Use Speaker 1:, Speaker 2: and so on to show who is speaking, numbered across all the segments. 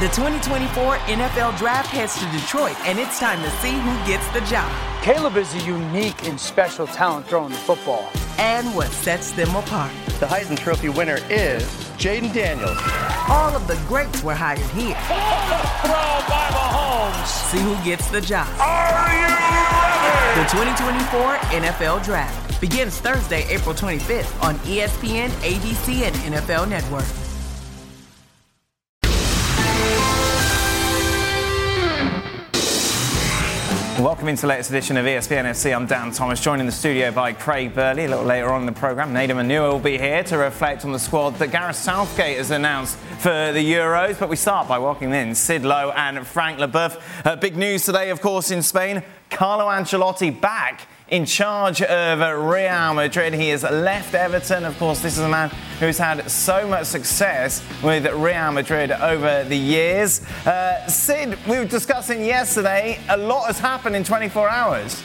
Speaker 1: The 2024 NFL Draft heads to Detroit, and it's time to see who gets the job.
Speaker 2: Caleb is a unique and special talent throwing the football.
Speaker 1: And what sets them apart.
Speaker 3: The Heisman Trophy winner is Jaden Daniels.
Speaker 1: All of the greats were hired here.
Speaker 4: Throw by Mahomes.
Speaker 1: See who gets the job.
Speaker 4: Are you ready?
Speaker 1: The 2024 NFL Draft begins Thursday, April 25th on ESPN, ABC, and NFL Network.
Speaker 5: Welcome into the latest edition of ESPN FC. I'm Dan Thomas, joined in the studio by Craig Burley. A little later on in the programme, Nader Manua will be here to reflect on the squad that Gareth Southgate has announced for the Euros. But we start by welcoming in Sid Lowe and Frank Leboeuf. Big news today, of course, in Spain. Carlo Ancelotti back in charge of Real Madrid. He has left Everton. Of course, this is a man who's had so much success with Real Madrid over the years. Sid, we were discussing yesterday, a lot has happened in 24 hours.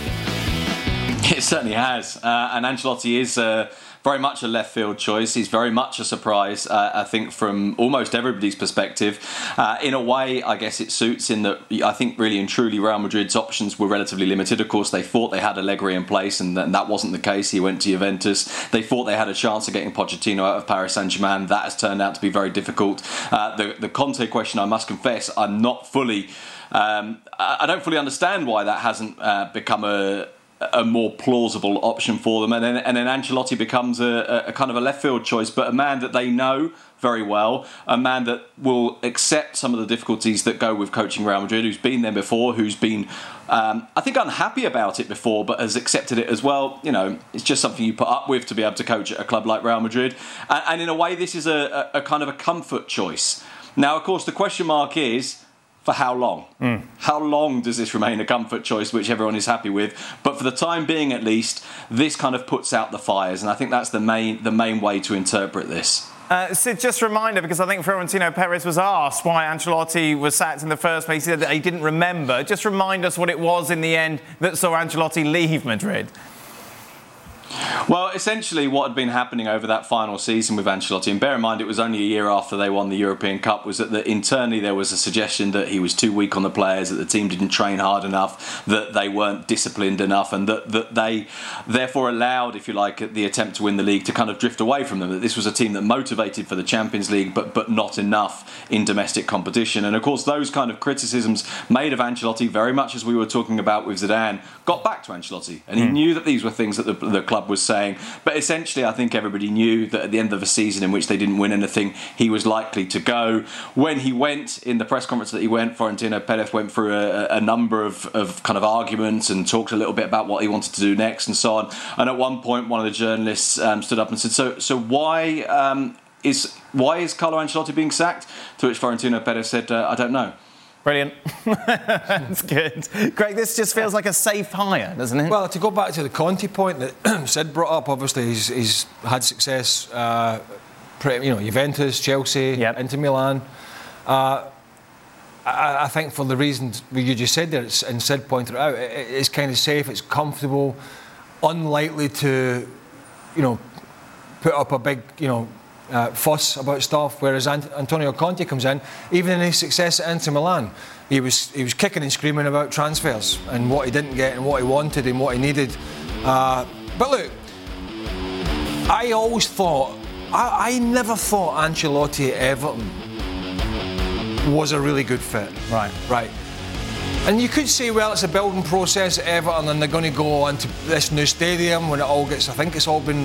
Speaker 6: It certainly has. And Ancelotti is very much a left field choice. He's very much a surprise, I think, from almost everybody's perspective. In a way, I guess it suits in that I think really and truly Real Madrid's options were relatively limited. Of course, they thought they had Allegri in place, and that wasn't the case. He went to Juventus. They thought they had a chance of getting Pochettino out of Paris Saint-Germain. That has turned out to be very difficult. The Conte question, I must confess, I'm not fully... I don't fully understand why that hasn't become a more plausible option for them, and then Ancelotti becomes a kind of a left field choice, but a man that they know very well, a man that will accept some of the difficulties that go with coaching Real Madrid, who's been there before, who's been I think unhappy about it before, but has accepted it as well. You know, it's just something you put up with to be able to coach at a club like Real Madrid, and in a way this is a kind of a comfort choice. Now, of course, the question mark is, for how long? How long does this remain a comfort choice, which everyone is happy with? But for the time being, at least, this kind of puts out the fires, and I think that's the main way to interpret this.
Speaker 5: Sid, just a reminder, because I think Florentino Perez was asked why Ancelotti was sacked in the first place. He said that he didn't remember. Just remind us what it was in the end that saw Ancelotti leave Madrid.
Speaker 6: Well, essentially what had been happening over that final season with Ancelotti, and bear in mind it was only a year after they won the European Cup, was that internally there was a suggestion that he was too weak on the players, that the team didn't train hard enough, that they weren't disciplined enough, and that they therefore allowed, if you like, the attempt to win the league to kind of drift away from them, that this was a team that motivated for the Champions League but not enough in domestic competition. And of course those kind of criticisms made of Ancelotti, very much as we were talking about with Zidane, got back to Ancelotti, and he knew that these were things that the club was saying. But essentially, I think everybody knew that at the end of a season in which they didn't win anything, he was likely to go. When he went, in the press conference that he went, Florentino Perez went through a number of kind of arguments and talked a little bit about what he wanted to do next and so on. And at one point, one of the journalists stood up and said, so why is Carlo Ancelotti being sacked? To which Florentino Perez said, I don't know.
Speaker 5: Brilliant. That's good. Greg, this just feels like a safe hire, doesn't it?
Speaker 7: Well, to go back to the Conte point that Sid brought up, obviously he's had success, Juventus, Chelsea, Inter Milan. I think for the reasons you just said there, and Sid pointed out, it's kind of safe, it's comfortable, unlikely to, put up a big, fuss about stuff, whereas Antonio Conte comes in, even in his success at Inter Milan, he was kicking and screaming about transfers and what he didn't get and what he wanted and what he needed. But look, I always thought, I never thought Ancelotti at Everton was a really good fit. Right. And you could say, well, it's a building process at Everton and they're going to go on to this new stadium when it all gets, I think it's all been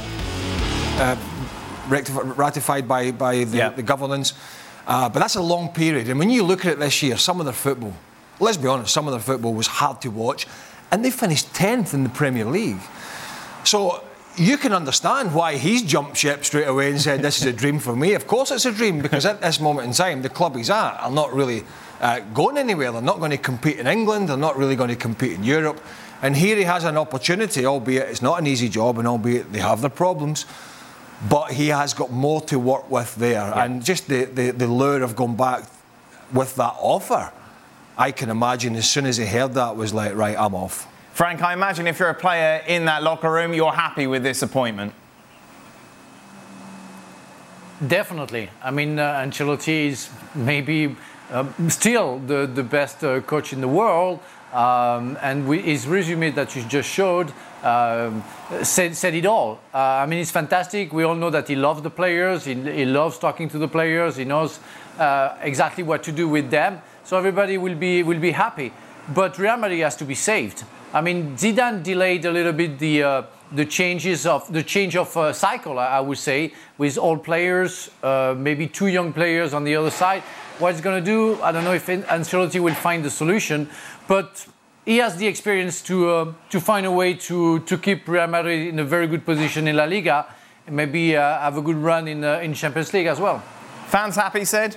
Speaker 7: ratified by the governance, but that's a long period. And when you look at it this year, some of their football, let's be honest, some of their football was hard to watch, and they finished 10th in the Premier League. So you can understand why he's jumped ship straight away and said, this is a dream for me. Of course it's a dream, because at this moment in time, the club he's at are not really going anywhere. They're not going to compete in England, they're not really going to compete in Europe. And here he has an opportunity, albeit it's not an easy job, and albeit they have their problems, but he has got more to work with there. Yeah. And just the lure of going back with that offer, I can imagine as soon as he heard that was like, right, I'm off.
Speaker 5: Frank, I imagine if you're a player in that locker room, you're happy with this appointment.
Speaker 8: Definitely. I mean, Ancelotti is maybe still the best coach in the world. And his resume that you just showed said it all. I mean, it's fantastic. We all know that he loves the players. He loves talking to the players. He knows exactly what to do with them. So everybody will be happy. But Real Madrid has to be saved. I mean, Zidane delayed a little bit the change of cycle, I would say, with old players, maybe 2 young players on the other side. What he's going to do, I don't know if Ancelotti will find the solution, but he has the experience to find a way to keep Real Madrid in a very good position in La Liga, and maybe have a good run in Champions League as well.
Speaker 5: Fans happy, Sid?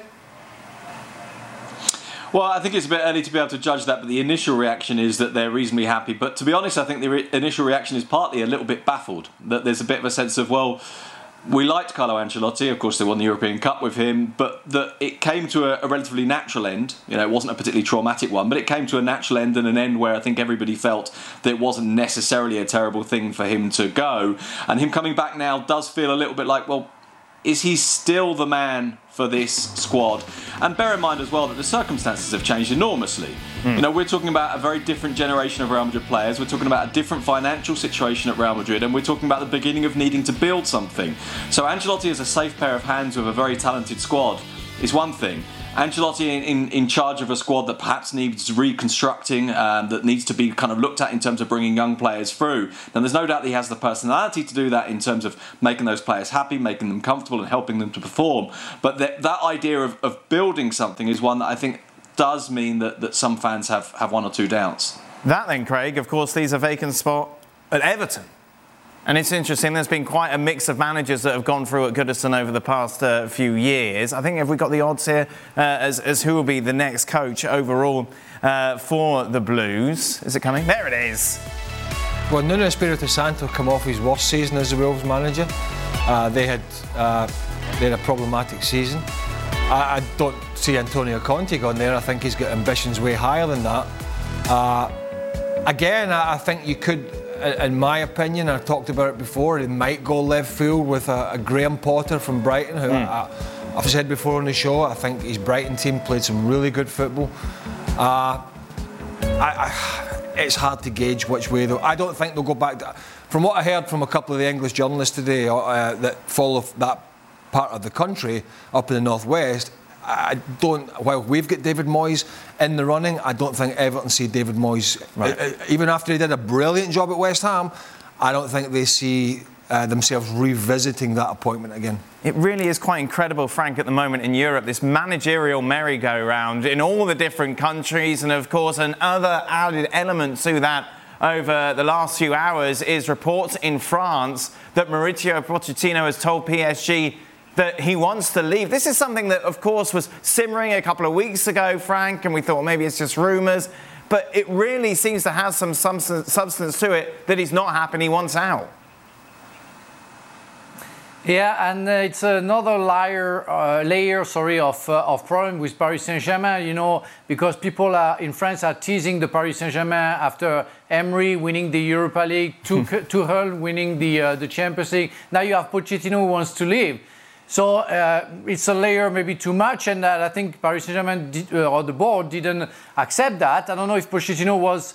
Speaker 6: Well, I think it's a bit early to be able to judge that, but the initial reaction is that they're reasonably happy. But to be honest, I think the initial reaction is partly a little bit baffled. That there's a bit of a sense of, well, we liked Carlo Ancelotti. Of course, they won the European Cup with him, but that it came to a relatively natural end. You know, it wasn't a particularly traumatic one, but it came to a natural end, and an end where I think everybody felt that it wasn't necessarily a terrible thing for him to go. And him coming back now does feel a little bit like, well, is he still the man for this squad? And bear in mind as well that the circumstances have changed enormously. You know, we're talking about a very different generation of Real Madrid players. We're talking about a different financial situation at Real Madrid, and we're talking about the beginning of needing to build something. So Ancelotti as a safe pair of hands with a very talented squad is one thing. Ancelotti in charge of a squad that perhaps needs reconstructing, that needs to be kind of looked at in terms of bringing young players through. Then there's no doubt that he has the personality to do that in terms of making those players happy, making them comfortable and helping them to perform. But that idea of building something is one that I think does mean that some fans have 1 or 2 doubts.
Speaker 5: That then, Craig, of course, leaves a vacant spot at Everton. And it's interesting, there's been quite a mix of managers that have gone through at Goodison over the past few years. I think, have we got the odds here as who will be the next coach overall for the Blues? Is it coming? There it is.
Speaker 7: Well, Nuno Espirito Santo come off his worst season as the Wolves manager. They had a problematic season. I don't see Antonio Conte going there. I think he's got ambitions way higher than that. Again, I think you could, in my opinion, I've talked about it before, it might go left field with a Graham Potter from Brighton, who I've said before on the show, I think his Brighton team played some really good football. It's hard to gauge which way, though. I don't think they'll go back. From what I heard from a couple of the English journalists today that follow that part of the country up in the northwest, while we've got David Moyes in the running, I don't think Everton see David Moyes, even after he did a brilliant job at West Ham, I don't think they see themselves revisiting that appointment again.
Speaker 5: It really is quite incredible, Frank, at the moment in Europe, this managerial merry-go-round in all the different countries, and of course another added element to that over the last few hours is reports in France that Mauricio Pochettino has told PSG that he wants to leave. This is something that, of course, was simmering a couple of weeks ago, Frank, and we thought maybe it's just rumours. But it really seems to have some substance to it that he's not happy, he wants out.
Speaker 8: Yeah, and it's another layer of problem with Paris Saint-Germain, you know, because people in France are teasing the Paris Saint-Germain after Emery winning the Europa League, Tuchel winning the Champions League. Now you have Pochettino who wants to leave. So it's a layer maybe too much, and I think Paris Saint-Germain or the board didn't accept that. I don't know if Pochettino was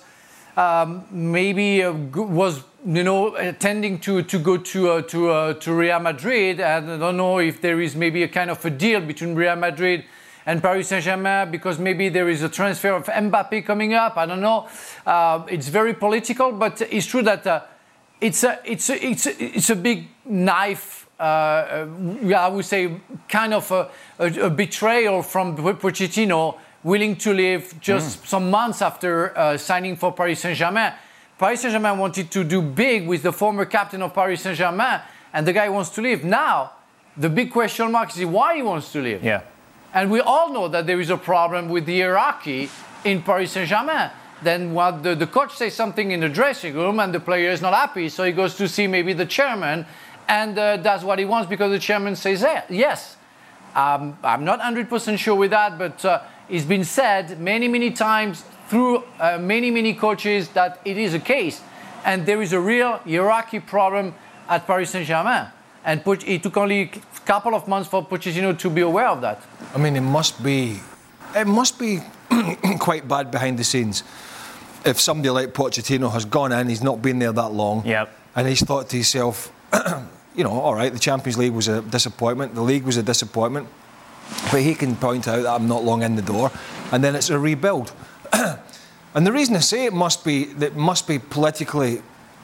Speaker 8: tending to go to Real Madrid, and I don't know if there is maybe a kind of a deal between Real Madrid and Paris Saint-Germain because maybe there is a transfer of Mbappé coming up. I don't know. It's very political, but it's true that it's a big knife. I would say kind of a betrayal from Pochettino, willing to leave just some months after signing for Paris Saint-Germain. Paris Saint-Germain wanted to do big with the former captain of Paris Saint-Germain, and the guy wants to leave. Now, the big question mark is why he wants to leave.
Speaker 5: Yeah.
Speaker 8: And we all know that there is a problem with the hierarchy in Paris Saint-Germain. Then what the coach says something in the dressing room and the player is not happy, so he goes to see maybe the chairman and does what he wants because the chairman says yes. I'm not 100% sure with that, but it's been said many times through many coaches that it is a case. And there is a real hierarchy problem at Paris Saint-Germain. and it took only a couple of months for Pochettino to be aware of that.
Speaker 7: I mean, it must be quite bad behind the scenes if somebody like Pochettino has gone in, he's not been there that long, and he's thought to himself, all right, the Champions League was a disappointment, the league was a disappointment, but he can point out that I'm not long in the door, and then it's a rebuild. And the reason I say it must be politically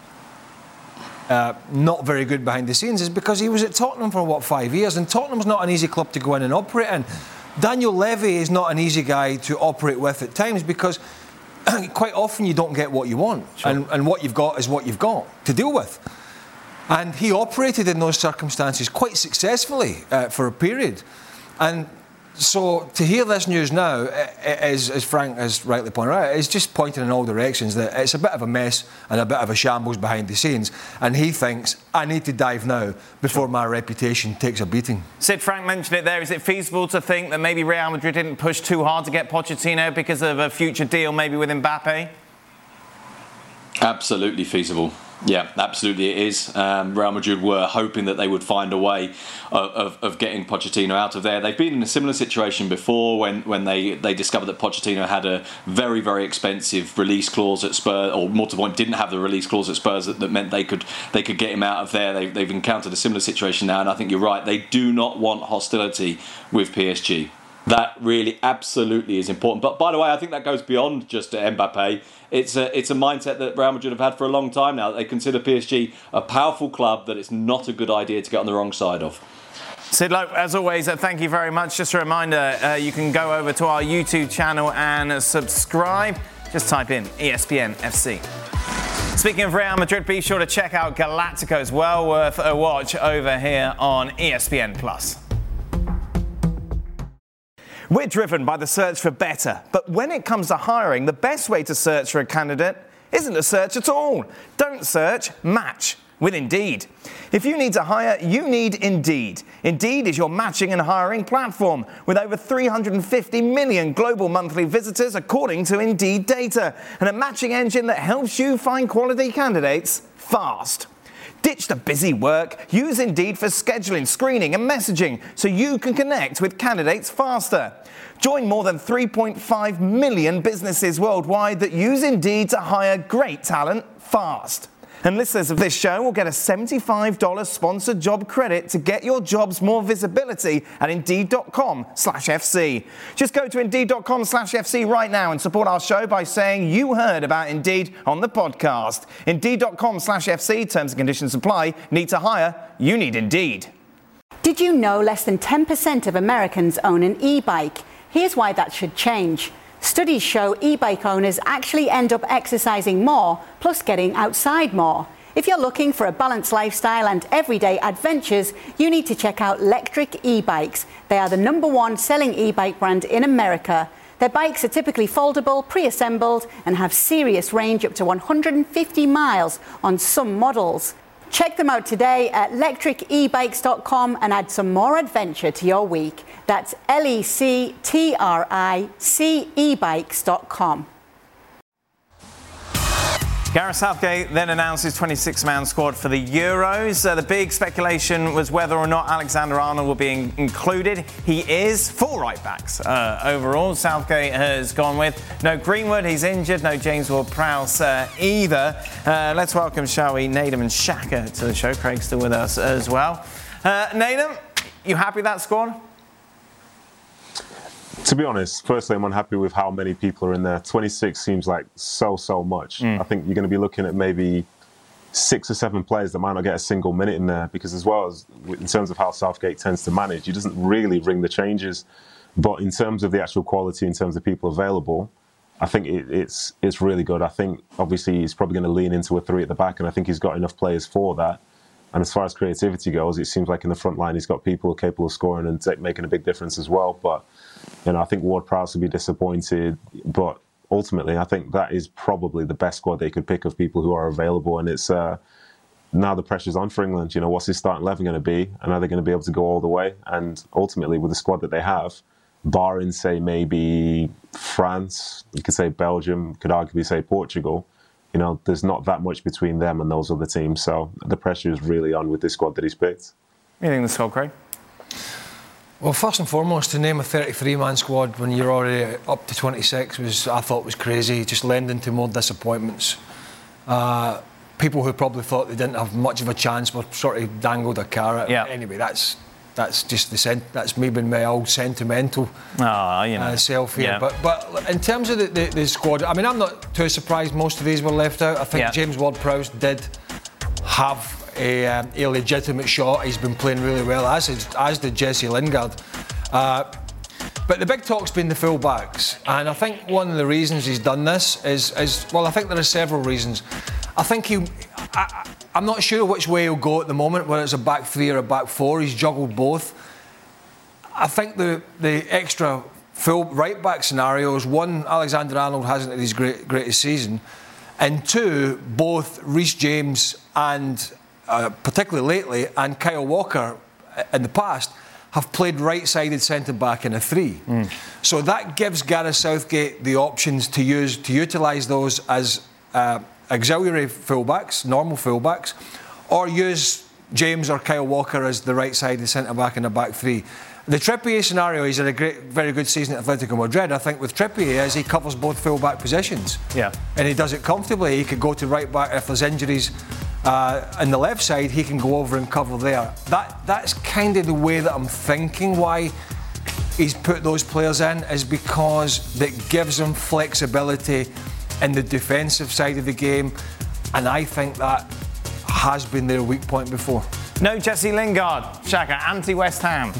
Speaker 7: not very good behind the scenes is because he was at Tottenham for 5 years, and Tottenham's not an easy club to go in and operate in. Daniel Levy is not an easy guy to operate with at times because quite often you don't get what you want, and what you've got is what you've got to deal with. And he operated in those circumstances quite successfully for a period. And so to hear this news now, as Frank has rightly pointed out, is just pointing in all directions that it's a bit of a mess and a bit of a shambles behind the scenes. And he thinks, I need to dive now before my reputation takes a beating.
Speaker 5: Sid, Frank mentioned it there. Is it feasible to think that maybe Real Madrid didn't push too hard to get Pochettino because of a future deal maybe with Mbappe?
Speaker 6: Absolutely feasible. Yeah, absolutely it is. Real Madrid were hoping that they would find a way of getting Pochettino out of there. They've been in a similar situation before when they discovered that Pochettino had a very, very expensive release clause at Spurs, or more to the point, didn't have the release clause at Spurs that meant they could get him out of there. They've encountered a similar situation now, and I think you're right. They do not want hostility with PSG. That really absolutely is important. But by the way, I think that goes beyond just Mbappe. It's a mindset that Real Madrid have had for a long time now. They consider PSG a powerful club that it's not a good idea to get on the wrong side of.
Speaker 5: Sid Lowe, as always, thank you very much. Just a reminder, you can go over to our YouTube channel and subscribe. Just type in ESPN FC. Speaking of Real Madrid, be sure to check out Galacticos. Well worth a watch over here on ESPN+. We're driven by the search for better, but when it comes to hiring, the best way to search for a candidate isn't to search at all. Don't search, match with Indeed. If you need to hire, you need Indeed. Indeed is your matching and hiring platform with over 350 million global monthly visitors according to Indeed data, and a matching engine that helps you find quality candidates fast. Ditch the busy work. Use Indeed for scheduling, screening and messaging so you can connect with candidates faster. Join more than 3.5 million businesses worldwide that use Indeed to hire great talent fast. And listeners of this show will get a $75 sponsored job credit to get your jobs more visibility at Indeed.com/FC. Just go to Indeed.com/FC right now and support our show by saying you heard about Indeed on the podcast. Indeed.com/FC, terms and conditions apply. Need to hire? You need Indeed.
Speaker 9: Did you know less than 10% of Americans own an e-bike? Here's why that should change. Studies show e-bike owners actually end up exercising more, plus getting outside more. If you're looking for a balanced lifestyle and everyday adventures, you need to check out Lectric e-bikes. They are the #1 selling e-bike brand in America. Their bikes are typically foldable, pre-assembled, and have serious range up to 150 miles on some models. Check them out today at lectricebikes.com and add some more adventure to your week. That's lectricebikes.com.
Speaker 5: Gareth Southgate then announced his 26-man squad for the Euros. The big speculation was whether or not Alexander-Arnold will be included. He is. 4 right-backs overall. Southgate has gone with no Greenwood, he's injured, no James Ward-Prowse either. Let's welcome, shall we, Nedum and Xhaka to the show. Craig's still with us as well. Nedum, you happy with that squad?
Speaker 10: To be honest, firstly, I'm unhappy with how many people are in there. 26 seems like so much. I think you're going to be looking at maybe 6 or 7 players that might not get a single minute in there, because as well as in terms of how Southgate tends to manage, he doesn't really ring the changes. But in terms of the actual quality, in terms of people available, I think it's really good. I think obviously he's probably going to lean into a 3 at the back, and I think he's got enough players for that. And as far as creativity goes, it seems like in the front line he's got people capable of scoring and making a big difference as well. But I think Ward-Prowse will be disappointed. But ultimately, I think that is probably the best squad they could pick of people who are available. And it's now the pressure's on for England. What's his starting 11 going to be? And are they going to be able to go all the way? And ultimately, with the squad that they have, barring, say, maybe France, you could say Belgium, could arguably say Portugal, there's not that much between them and those other teams. So the pressure is really on with this squad that he's picked.
Speaker 5: What do you think of the squad, Craig?
Speaker 7: Well, first and foremost, to name a 33-man squad when you're already up to 26 I thought was crazy, just lending to more disappointments. People who probably thought they didn't have much of a chance were sort of dangled a carrot.
Speaker 5: Yeah.
Speaker 7: Anyway, that's just that's me being my old sentimental self here.
Speaker 5: Yeah.
Speaker 7: But in terms of the squad, I mean, I'm not too surprised most of these were left out. I think James Ward-Prowse did have a legitimate shot. He's been playing really well, as did Jesse Lingard. But the big talk's been the full-backs, and I think one of the reasons he's done this is well, I think there are several reasons. I think I'm not sure which way he'll go at the moment, whether it's a back three or a back four. He's juggled both. I think the extra full right-back scenarios, one, Alexander-Arnold hasn't had his greatest season, and two, both Reece James and particularly lately, and Kyle Walker in the past, have played right-sided centre-back in a three. So that gives Gareth Southgate the options to utilise those as auxiliary fullbacks, normal fullbacks, or use James or Kyle Walker as the right-sided centre-back in a back three. The Trippier scenario, he's had a very good season at Atletico Madrid. I think with Trippier, he covers both full-back positions. Yeah. And he does it comfortably. He could go to right-back if there's injuries. On the left side, he can go over and cover there. That's kind of the way that I'm thinking why he's put those players in, is because that gives him flexibility in the defensive side of the game, and I think that has been their weak point before.
Speaker 5: No Jesse Lingard, Shaka, anti-West Ham.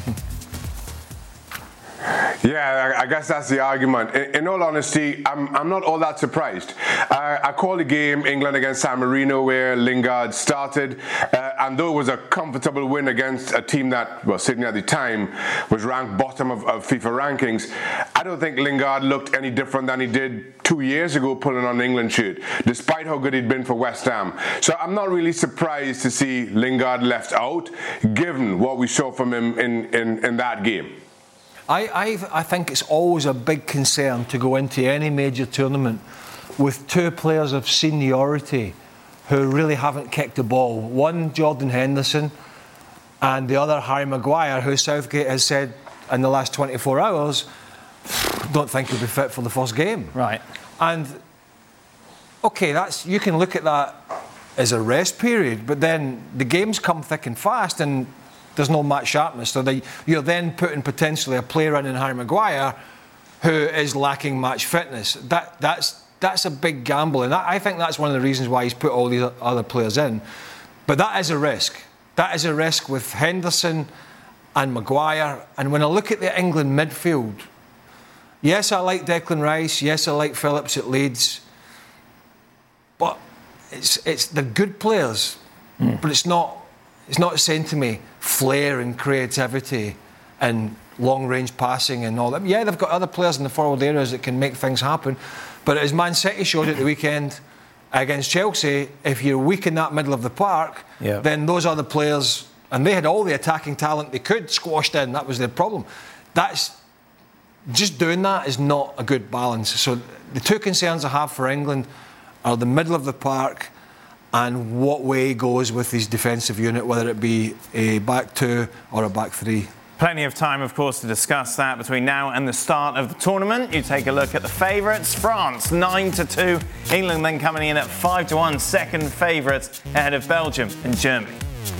Speaker 11: Yeah, I guess that's the argument. In all honesty, I'm not all that surprised. I called the game England against San Marino where Lingard started, and though it was a comfortable win against a team that, well, Sydney at the time was ranked bottom of FIFA rankings, I don't think Lingard looked any different than he did 2 years ago pulling on the England shirt, despite how good he'd been for West Ham. So I'm not really surprised to see Lingard left out, given what we saw from him in that game.
Speaker 7: I think it's always a big concern to go into any major tournament with two players of seniority who really haven't kicked the ball. One, Jordan Henderson, and the other, Harry Maguire, who Southgate has said in the last 24 hours, don't think he'll be fit for the first game.
Speaker 5: Right.
Speaker 7: And, OK, you can look at that as a rest period, but then the games come thick and fast, and there's no match sharpness. So you're then putting potentially a player in Harry Maguire who is lacking match fitness. That's a big gamble, and I think that's one of the reasons why he's put all these other players in. But that is a risk. That is a risk with Henderson and Maguire. And when I look at the England midfield, yes, I like Declan Rice. Yes, I like Phillips at Leeds. But they're good players. But it's not saying to me flair and creativity and long-range passing and all that. Yeah, they've got other players in the forward areas that can make things happen. But as Man City showed at the weekend against Chelsea, if you're weak in that middle of the park, then those other players, and they had all the attacking talent they could squashed in. That was their problem. Just doing that is not a good balance. So the two concerns I have for England are the middle of the park and what way goes with his defensive unit, whether it be a back two or a back three.
Speaker 5: Plenty of time, of course, to discuss that between now and the start of the tournament. You take a look at the favourites. France, 9-2. England then coming in at 5-1, second favourites ahead of Belgium and Germany.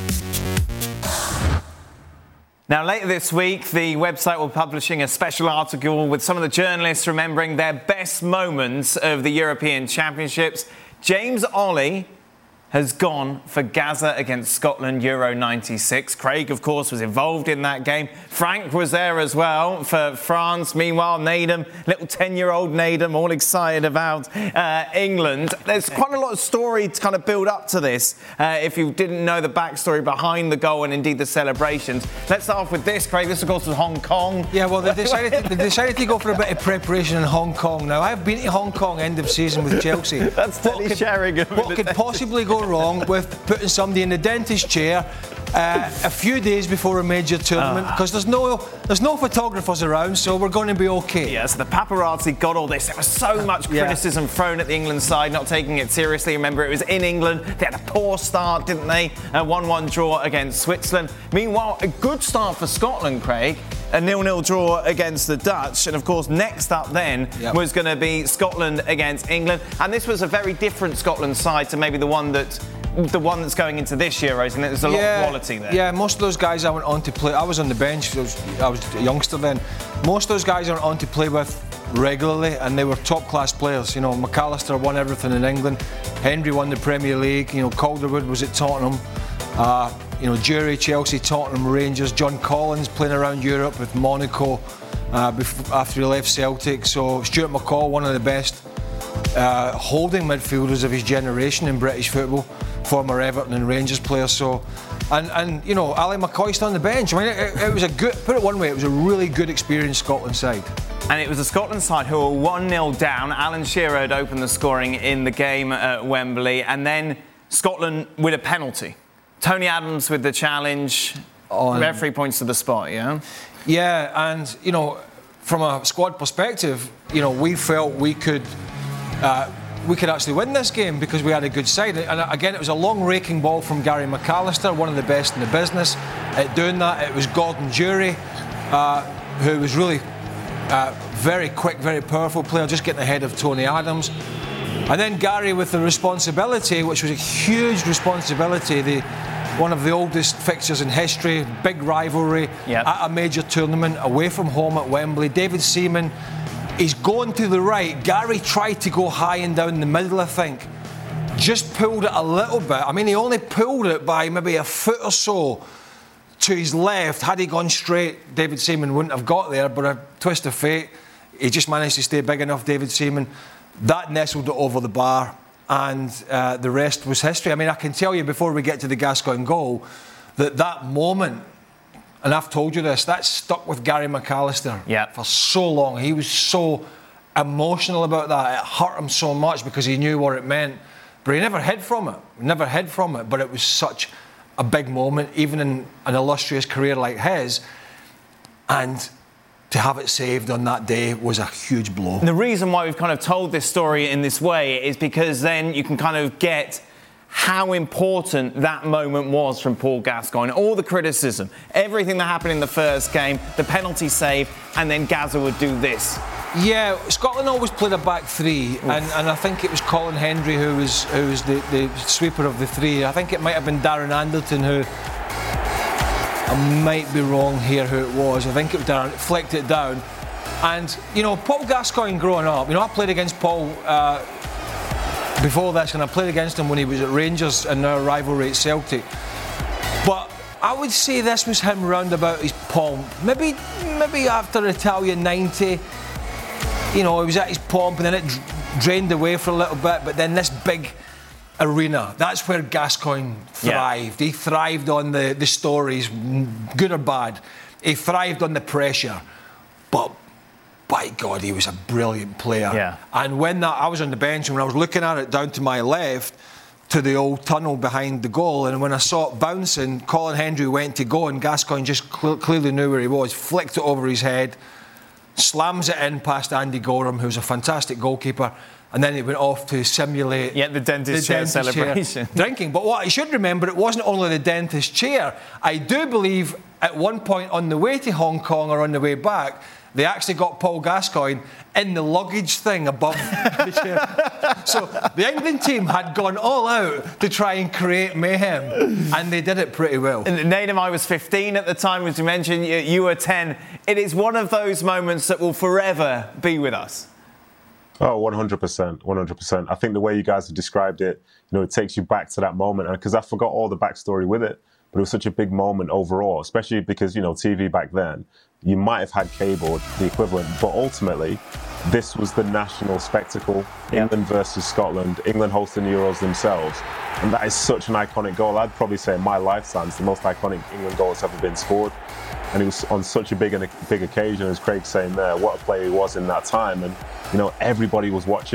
Speaker 5: Now, later this week, the website will be publishing a special article with some of the journalists remembering their best moments of the European Championships. James Olley has gone for Gaza against Scotland, Euro 96. Craig, of course, was involved in that game. Frank was there as well for France. Meanwhile, Nedum, little 10-year-old Nedum, all excited about England. There's quite a lot of story to kind of build up to this, if you didn't know the backstory behind the goal and indeed the celebrations. Let's start off with this, Craig. This, of course, was Hong Kong. Yeah, well, they decided to go for a bit of preparation in Hong Kong. Now, I've been to Hong Kong end of season with Chelsea. That's Teddy Sheringham.
Speaker 7: What could possibly go wrong with putting somebody in the dentist chair, A few days before a major tournament, because there's no photographers around, so we're going to be okay.
Speaker 5: Yeah, so the paparazzi got all this. There was so much criticism thrown at the England side, not taking it seriously. Remember, it was in England. They had a poor start, didn't they? A 1-1 draw against Switzerland. Meanwhile, a good start for Scotland, Craig. A 0-0 draw against the Dutch. And of course, next up then was going to be Scotland against England. And this was a very different Scotland side to maybe the one that's going into this Euros, and there's a lot of quality there.
Speaker 7: Yeah, most of those guys I went on to play. I was on the bench. I was a youngster then. Most of those guys I went on to play with regularly, and they were top-class players. You know, McAllister won everything in England. Hendry won the Premier League. You know, Calderwood was at Tottenham. You know, Jury, Chelsea, Tottenham, Rangers. John Collins playing around Europe with Monaco after he left Celtic. So Stuart McCall, one of the best holding midfielders of his generation in British football. Former Everton and Rangers player, so and you know, Ali McCoist on the bench. I mean, it was a good, put it one way, it was a really good experienced Scotland side.
Speaker 5: And it was a Scotland side who were 1-0 down. Alan Shearer had opened the scoring in the game at Wembley, and then Scotland with a penalty. Tony Adams with the challenge. Referee points to the spot, yeah?
Speaker 7: Yeah, and you know, from a squad perspective, you know, we felt we could actually win this game because we had a good side. And again, it was a long raking ball from Gary McAllister, one of the best in the business at doing that. It was Gordon Jury, who was really very quick, very powerful player, just getting ahead of Tony Adams. And then Gary with the responsibility, which was a huge responsibility, one of the oldest fixtures in history, big rivalry at a major tournament, away from home at Wembley. David Seaman, he's going to the right. Gary tried to go high and down the middle, I think. Just pulled it a little bit. I mean, he only pulled it by maybe a foot or so to his left. Had he gone straight, David Seaman wouldn't have got there, but a twist of fate, he just managed to stay big enough, David Seaman. That nestled it over the bar, and the rest was history. I mean, I can tell you before we get to the Gascoigne goal that moment, and I've told you this, that stuck with Gary McAllister for so long. He was so emotional about that. It hurt him so much because he knew what it meant. But he never hid from it. But it was such a big moment, even in an illustrious career like his. And to have it saved on that day was a huge blow.
Speaker 5: And the reason why we've kind of told this story in this way is because then you can kind of get how important that moment was from Paul Gascoigne. All the criticism, everything that happened in the first game, the penalty save, and then Gazza would do this.
Speaker 7: Yeah, Scotland always played a back three, and I think it was Colin Hendry who was the sweeper of the three. I think it might have been Darren Anderton who, I might be wrong here who it was. I think it was Darren, flicked it down. And, you know, Paul Gascoigne growing up, you know, I played against Paul before this, and I played against him when he was at Rangers and now rivalry at Celtic. But I would say this was him round about his pomp. Maybe after Italian 90, you know, he was at his pomp and then it drained away for a little bit, but then this big arena, that's where Gascoigne thrived. He thrived on the stories, good or bad. He thrived on the pressure. But by God, he was a brilliant player.
Speaker 5: Yeah.
Speaker 7: And when I was on the bench, and when I was looking at it down to my left, to the old tunnel behind the goal, and when I saw it bouncing, Colin Hendry went to go, and Gascoigne just clearly knew where he was, flicked it over his head, slams it in past Andy Gorham, who's a fantastic goalkeeper, and then he went off to simulate
Speaker 5: the dentist chair celebration.
Speaker 7: Drinking. But what I should remember, it wasn't only the dentist chair. I do believe at one point on the way to Hong Kong or on the way back, they actually got Paul Gascoigne in the luggage thing above the chair. So the England team had gone all out to try and create mayhem, and they did it pretty well.
Speaker 5: Nedum, I was 15 at the time, as you mentioned, you were 10. It is one of those moments that will forever be with us.
Speaker 10: Oh, 100%, 100%. I think the way you guys have described it, you know, it takes you back to that moment, because I forgot all the backstory with it, but it was such a big moment overall, especially because, you know, TV back then, you might have had cable, the equivalent, but ultimately, this was the national spectacle. England versus Scotland, England hosting the Euros themselves. And that is such an iconic goal. I'd probably say in my lifetime, it's the most iconic England goal that's ever been scored. And it was on such a big occasion, as Craig's saying there, what a player he was in that time. And, you know, everybody was watching.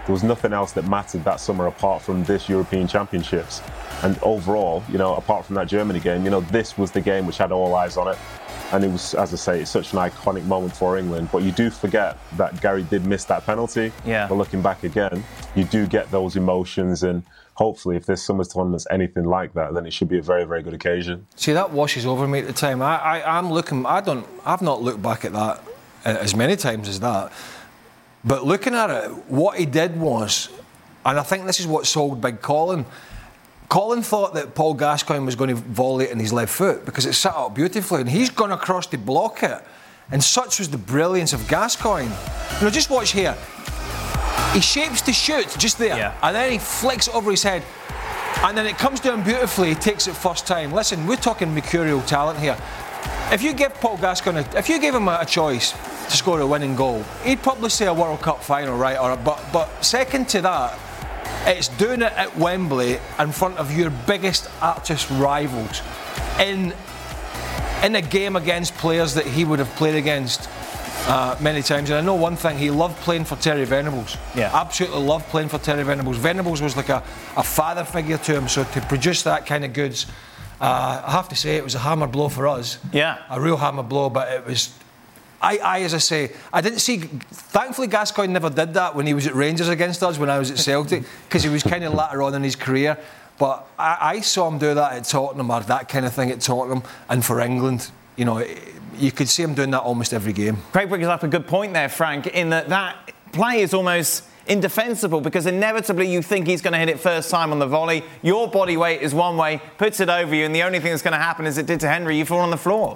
Speaker 10: There was nothing else that mattered that summer apart from this European Championships. And overall, apart from that Germany game, this was the game which had all eyes on it. And it was, as I say, it's such an iconic moment for England. But you do forget that Gary did miss that penalty.
Speaker 5: Yeah.
Speaker 10: But looking back again, you do get those emotions. And hopefully, if this summer's tournament's anything like that, then it should be a very, very good occasion.
Speaker 7: See, that washes over me at the time. I've not looked back at that as many times as that. But looking at it, what he did was, and I think this is what sold Big Colin. Colin thought that Paul Gascoigne was going to volley it in his left foot because it sat up beautifully, and he's gone across to block it. And such was the brilliance of Gascoigne. Just watch here. He shapes to shoot just there, and then he flicks it over his head, and then it comes down beautifully. He takes it first time. Listen, we're talking mercurial talent here. If you give Paul Gascoigne, if you gave him a choice to score a winning goal, he'd probably say a World Cup final, right? But second to that, it's doing it at Wembley in front of your biggest arch rivals in a game against players that he would have played against many times. And I know one thing, he loved playing for Terry Venables.
Speaker 5: Yeah.
Speaker 7: Absolutely loved playing for Terry Venables. Venables was like a father figure to him, so to produce that kind of goods, I have to say it was a hammer blow for us.
Speaker 5: Yeah.
Speaker 7: A real hammer blow, but it was... as I say, I didn't see... Thankfully, Gascoigne never did that when he was at Rangers against us, when I was at Celtic, because he was kind of later on in his career. But I saw him do that at Tottenham, or that kind of thing at Tottenham, and for England, you could see him doing that almost every game.
Speaker 5: Craig brings up a good point there, Frank, in that play is almost indefensible because inevitably you think he's going to hit it first time on the volley. Your body weight is one way, puts it over you, and the only thing that's going to happen is it did to Henry, you fall on the floor.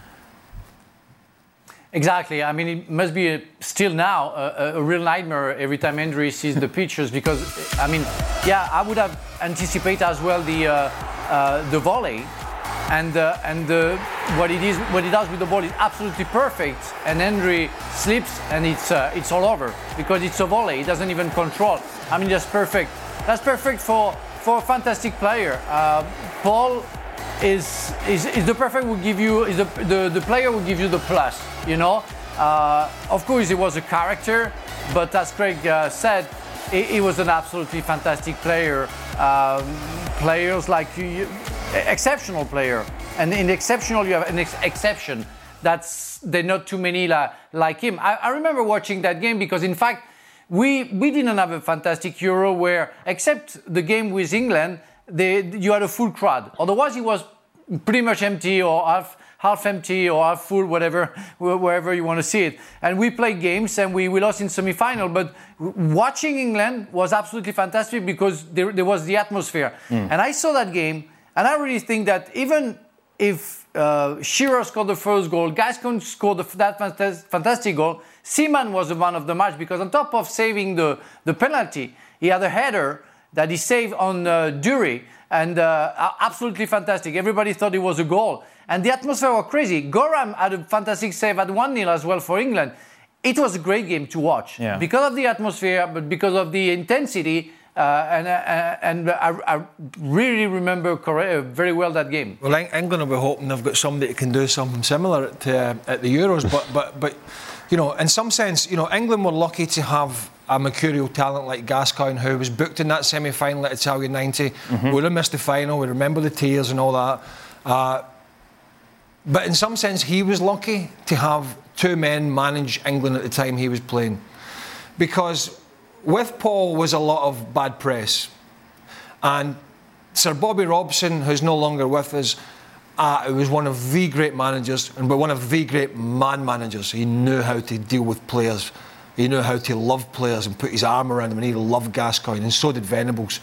Speaker 8: Exactly. I mean, it must be still now a real nightmare every time Henry sees the pictures because, I would have anticipated as well the volley, and what he does with the ball is absolutely perfect, and Henry slips and it's all over because it's a volley. He doesn't even control. I mean, that's perfect. That's perfect for a fantastic player. Paul is the perfect will give you is the player will give you the plus. Of course, he was a character, but as Craig said, he was an absolutely fantastic player. Players like you, exceptional player, and in exceptional you have an exception. They're not too many like him. I remember watching that game because in fact we didn't have a fantastic Euro where, except the game with England, you had a full crowd. Otherwise, it was pretty much empty or half empty or half full, wherever you want to see it. And we played games and we lost in semi-final. But watching England was absolutely fantastic because there was the atmosphere. And I saw that game, and I really think that even if Shearer scored the first goal, Gascoigne scored that fantastic goal, Seaman was the man of the match because on top of saving the penalty, he had a header that he saved on Dury, and absolutely fantastic. Everybody thought it was a goal. And the atmosphere was crazy. Gorham had a fantastic save at 1-0 as well for England. It was a great game to watch because of the atmosphere, but because of the intensity. And I really remember very well that game.
Speaker 7: Well, England will be hoping they've got somebody that can do something similar at the Euros. but in some sense, England were lucky to have a mercurial talent like Gascoigne, who was booked in that semi-final at Italia 90. We would have missed the final. We remember the tears and all that. But in some sense, he was lucky to have two men manage England at the time he was playing, because with Paul was a lot of bad press. And Sir Bobby Robson, who's no longer with us, was one of the great managers and one of the great man managers. He knew how to deal with players. He knew how to love players and put his arm around them, and he loved Gascoigne, and so did Venables.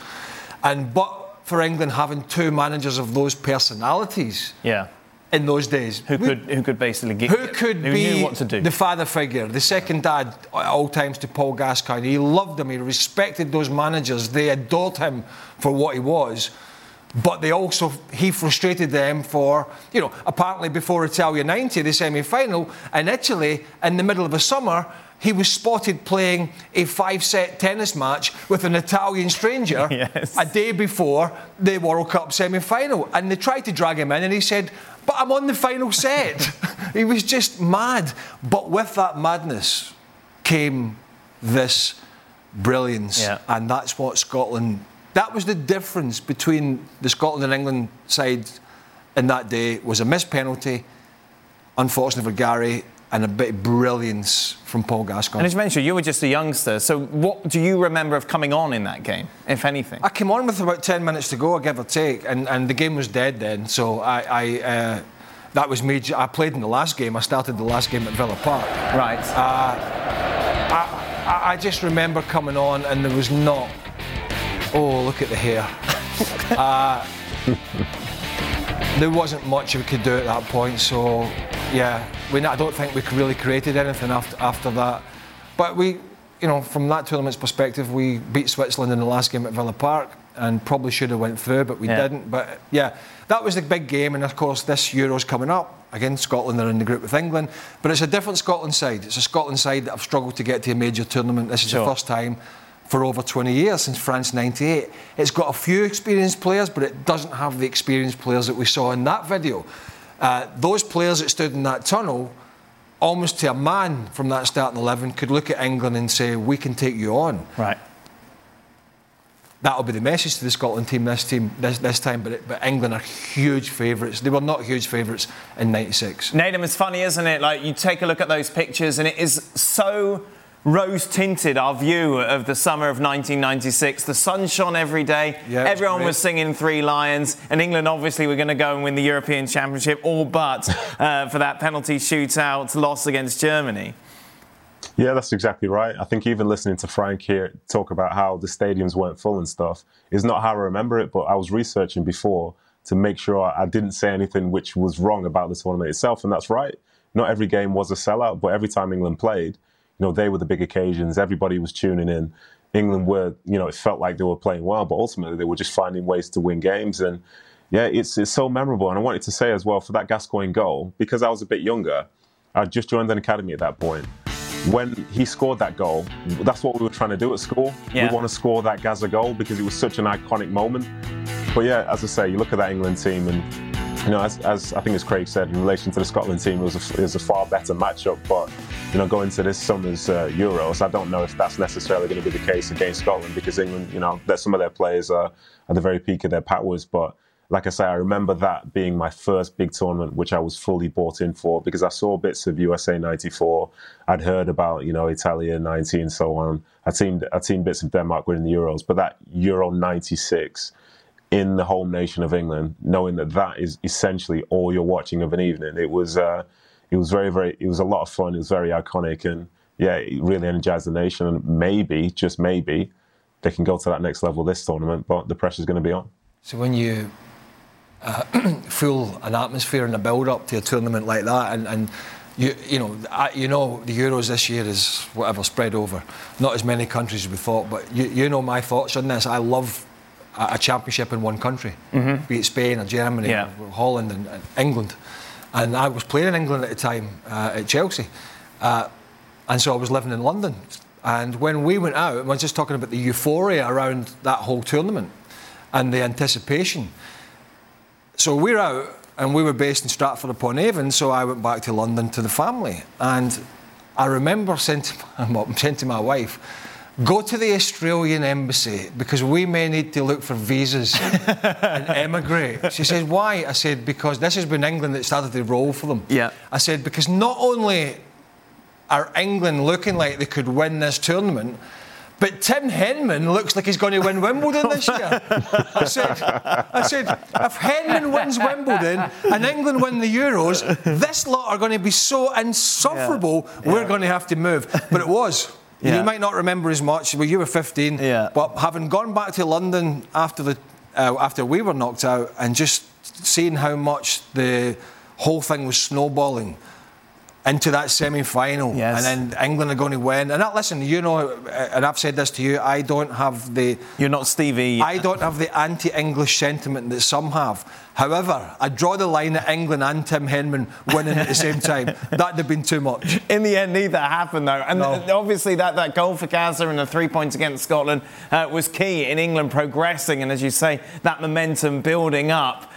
Speaker 7: But for England having two managers of those personalities in those days,
Speaker 5: who could basically get,
Speaker 7: who
Speaker 5: knew what to do.
Speaker 7: The father figure, the second dad at all times to Paul Gascoigne. He loved him, he respected those managers, they adored him for what he was. But he frustrated them for, apparently before Italia 90, the semi-final, in Italy, in the middle of the summer, he was spotted playing a 5-set tennis match with an Italian stranger a day before the World Cup semi-final. And they tried to drag him in, and he said, "But I'm on the final set." He was just mad. But with that madness came this brilliance.
Speaker 5: Yeah.
Speaker 7: And that's what Scotland... That was the difference between the Scotland and England side in that day, was a missed penalty, unfortunately for Gary, and a bit of brilliance from Paul Gascoigne.
Speaker 5: And as you mentioned, you were just a youngster, so what do you remember of coming on in that game, if anything?
Speaker 7: I came on with about 10 minutes to go, give or take, and the game was dead then, so that was me. I played in the last game. I started the last game at Villa Park.
Speaker 5: Right.
Speaker 7: I just remember coming on and there was not... Oh, look at the hair. There wasn't much we could do at that point, so yeah, I don't think we really created anything after that. But we, from that tournament's perspective, we beat Switzerland in the last game at Villa Park and probably should have went through, but we didn't. But yeah, that was the big game, and of course this Euro's coming up. Again, Scotland are in the group with England, but it's a different Scotland side. It's a Scotland side that have struggled to get to a major tournament. This is the first time for over 20 years, since France 98. It's got a few experienced players, but it doesn't have the experienced players that we saw in that video. Those players that stood in that tunnel, almost to a man from that starting 11, could look at England and say, we can take you on.
Speaker 5: Right.
Speaker 7: That'll be the message to the Scotland team this time, but England are huge favourites. They were not huge favourites in '96.
Speaker 5: Nedum, it's funny, isn't it? Like, you take a look at those pictures and it is so rose-tinted, our view of the summer of 1996. The sun shone every day. Yeah, everyone was singing Three Lions. And England, obviously, were going to go and win the European Championship, all but for that penalty shootout loss against Germany.
Speaker 10: Yeah, that's exactly right. I think even listening to Frank here talk about how the stadiums weren't full and stuff is not how I remember it, but I was researching before to make sure I didn't say anything which was wrong about the tournament itself, and that's right. Not every game was a sellout, but every time England played, they were the big occasions. Everybody was tuning in. England were, it felt like they were playing well, but ultimately they were just finding ways to win games. And yeah, it's so memorable. And I wanted to say as well, for that Gascoigne goal, because I was a bit younger, I just joined an academy at that point. When he scored that goal, that's what we were trying to do at school. Yeah. We want to score that Gazza goal because it was such an iconic moment. But yeah, as I say, you look at that England team and, as I think as Craig said, in relation to the Scotland team, it was a far better matchup. But, going into this summer's Euros, I don't know if that's necessarily going to be the case against Scotland because England, that some of their players are at the very peak of their powers. But like I say, I remember that being my first big tournament, which I was fully bought in for because I saw bits of USA 94. I'd heard about, Italia 90 and so on. I'd seen bits of Denmark winning the Euros, but that Euro 96 in the home nation of England, knowing that is essentially all you're watching of an evening, it was very, very, it was a lot of fun. It was very iconic, and yeah, it really energized the nation. And maybe, just maybe, they can go to that next level this tournament, but the pressure's going to be on.
Speaker 7: So when you feel an atmosphere and a build-up to a tournament like that, and the Euros this year is whatever spread over not as many countries as we thought, but my thoughts on this. I love a championship in one country, be it Spain or Germany, or Holland and England. And I was playing in England at the time at Chelsea, and so I was living in London. And when we went out, I was just talking about the euphoria around that whole tournament and the anticipation. So we're out, and we were based in Stratford-upon-Avon, so I went back to London to the family. And I remember saying to my wife, go to the Australian embassy because we may need to look for visas and emigrate. She says, why? I said, because this has been England that started to roll for them. Yeah. I said, because not only are England looking like they could win this tournament, but Tim Henman looks like he's going to win Wimbledon this year. I said, if Henman wins Wimbledon and England win the Euros, this lot are going to be so insufferable, we're going to have to move. But it was. Yeah. You might not remember as much. Well, you were 15. Yeah. But having gone back to London after we were knocked out and just seeing how much the whole thing was snowballing into that semi-final, and then England are going to win. And listen, and I've said this to you, I don't have the...
Speaker 5: You're not Stevie.
Speaker 7: I don't have the anti-English sentiment that some have. However, I draw the line at England and Tim Henman winning at the same time. That'd have been too much.
Speaker 5: In the end, neither happened, though. And obviously that goal for Gazza and the 3 points against Scotland was key in England progressing. And as you say, that momentum building up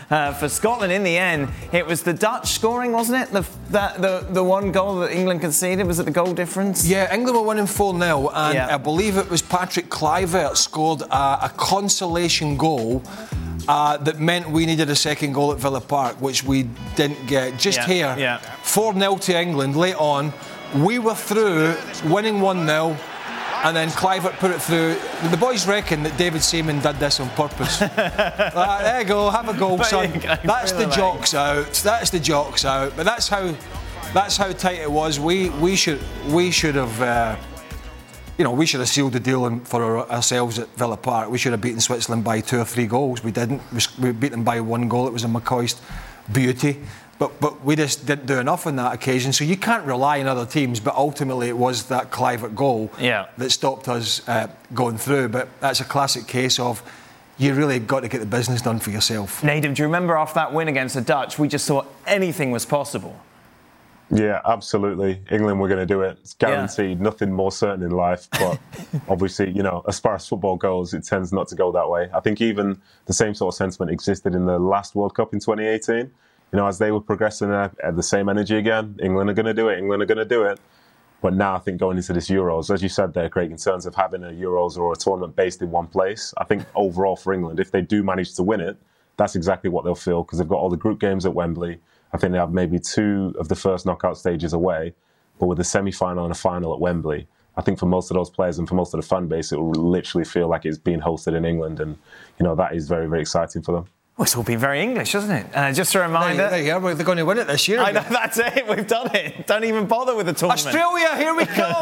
Speaker 5: for Scotland. In the end, it was the Dutch scoring, wasn't it? The one goal that England conceded, was it the goal difference?
Speaker 7: Yeah, England were winning 4-0, and I believe it was Patrick Kluivert scored a consolation goal that meant we needed a second goal at Villa Park, which we didn't get. Just here, 4-0 to England late on. We were through, winning 1-0. And then Kluivert put it through. The boys reckon that David Seaman did this on purpose. There you go, have a goal, son. That's the jocks out. That's the jocks out. But that's how tight it was. We should have. We should have sealed the deal for ourselves at Villa Park. We should have beaten Switzerland by 2 or 3 goals. We didn't. We beat them by 1 goal. It was a McCoist beauty. But we just didn't do enough on that occasion. So you can't rely on other teams. But ultimately, it was that Kluivert goal that stopped us going through. But that's a classic case of you really got to get the business done for yourself.
Speaker 5: Nadim, do you remember after that win against the Dutch, we just thought anything was possible?
Speaker 10: Yeah, absolutely. England were going to do it. It's guaranteed. Nothing more certain in life. But obviously, as far as football goes, it tends not to go that way. I think even the same sort of sentiment existed in the last World Cup in 2018. As they were progressing at the same energy again, England are going to do it, England are going to do it. But now I think going into this Euros, as you said there, Craig, in terms of having a Euros or a tournament based in one place, I think overall for England, if they do manage to win it, that's exactly what they'll feel, because they've got all the group games at Wembley. I think they have maybe 2 of the first knockout stages away, but with a semi-final and a final at Wembley, I think for most of those players and for most of the fan base, it will literally feel like it's being hosted in England, and that is very, very exciting for them.
Speaker 5: Well, it's all been very English, hasn't it? Just a reminder.
Speaker 7: They're going to win it this year.
Speaker 5: I know, that's it. We've done it. Don't even bother with the tournament.
Speaker 7: Australia, here we come.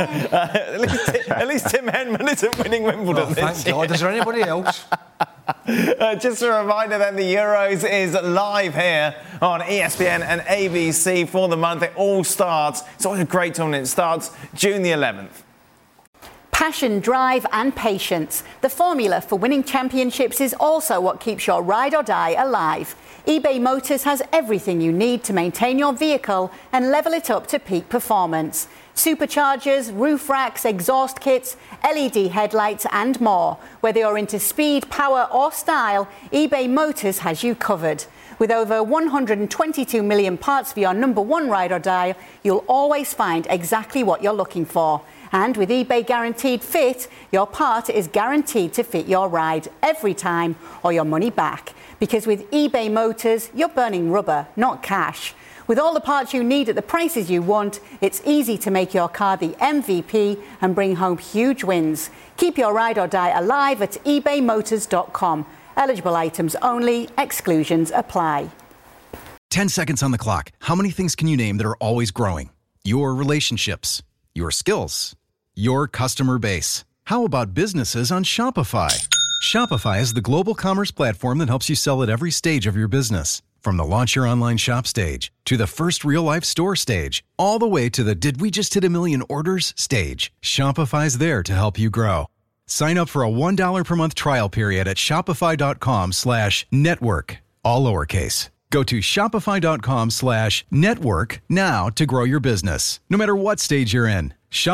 Speaker 5: At least Tim Henman isn't winning Wimbledon this year.
Speaker 7: Thank God. Is there anybody else?
Speaker 5: Just a reminder then, the Euros is live here on ESPN and ABC for the month. It all starts. It's always a great tournament. It starts June the 11th.
Speaker 9: Passion, drive and patience. The formula for winning championships is also what keeps your ride or die alive. eBay Motors has everything you need to maintain your vehicle and level it up to peak performance. Superchargers, roof racks, exhaust kits, LED headlights and more. Whether you're into speed, power or style, eBay Motors has you covered. With over 122 million parts for your number one ride or die, you'll always find exactly what you're looking for. And with eBay Guaranteed Fit, your part is guaranteed to fit your ride every time or your money back. Because with eBay Motors, you're burning rubber, not cash. With all the parts you need at the prices you want, it's easy to make your car the MVP and bring home huge wins. Keep your ride or die alive at ebaymotors.com. Eligible items only. Exclusions apply.
Speaker 12: 10 seconds on the clock. How many things can you name that are always growing? Your relationships, your skills, your customer base. How about businesses on Shopify? Shopify is the global commerce platform that helps you sell at every stage of your business. From the launch your online shop stage to the first real-life store stage, all the way to the did we just hit 1 million orders stage. Shopify's there to help you grow. Sign up for a $1 per month trial period at shopify.com/network, all lowercase. Go to shopify.com/network now to grow your business, no matter what stage you're in.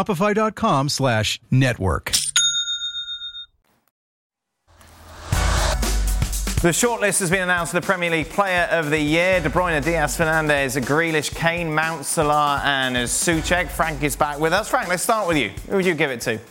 Speaker 12: Shopify.com/network.
Speaker 5: The shortlist has been announced for the Premier League Player of the Year. De Bruyne, Diaz, Fernandes, Grealish, Kane, Mount, Salah and Souček. Frank is back with us. Frank, let's start with you. Who would you give it to?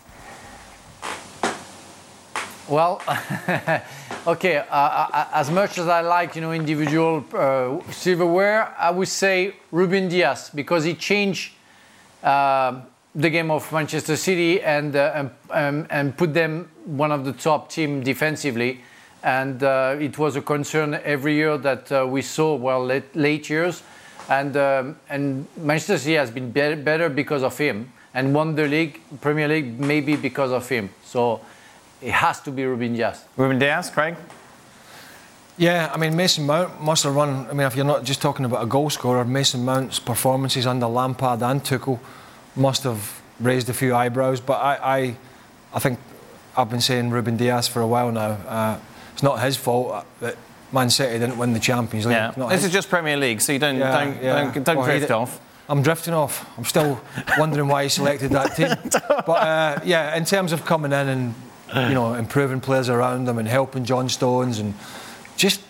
Speaker 8: Well, okay, as much as I like, individual silverware, I would say Ruben Diaz, because he changed the game of Manchester City and put them one of the top team defensively. And it was a concern every year that we saw, late years. And Manchester City has been better because of him and won the league, Premier League, maybe because of him. So it has to be Ruben Diaz.
Speaker 5: Ruben Diaz, Craig?
Speaker 7: Yeah, Mason Mount must have run. If you're not just talking about a goal scorer, Mason Mount's performances under Lampard and Tuchel must have raised a few eyebrows. But I think I've been saying Ruben Diaz for a while now. It's not his fault that Man City didn't win the Champions League.
Speaker 5: Yeah. This is just Premier League, so you don't drift off.
Speaker 7: I'm drifting off. I'm still wondering why he selected that team. But in terms of coming in and improving players around them and helping John Stones and just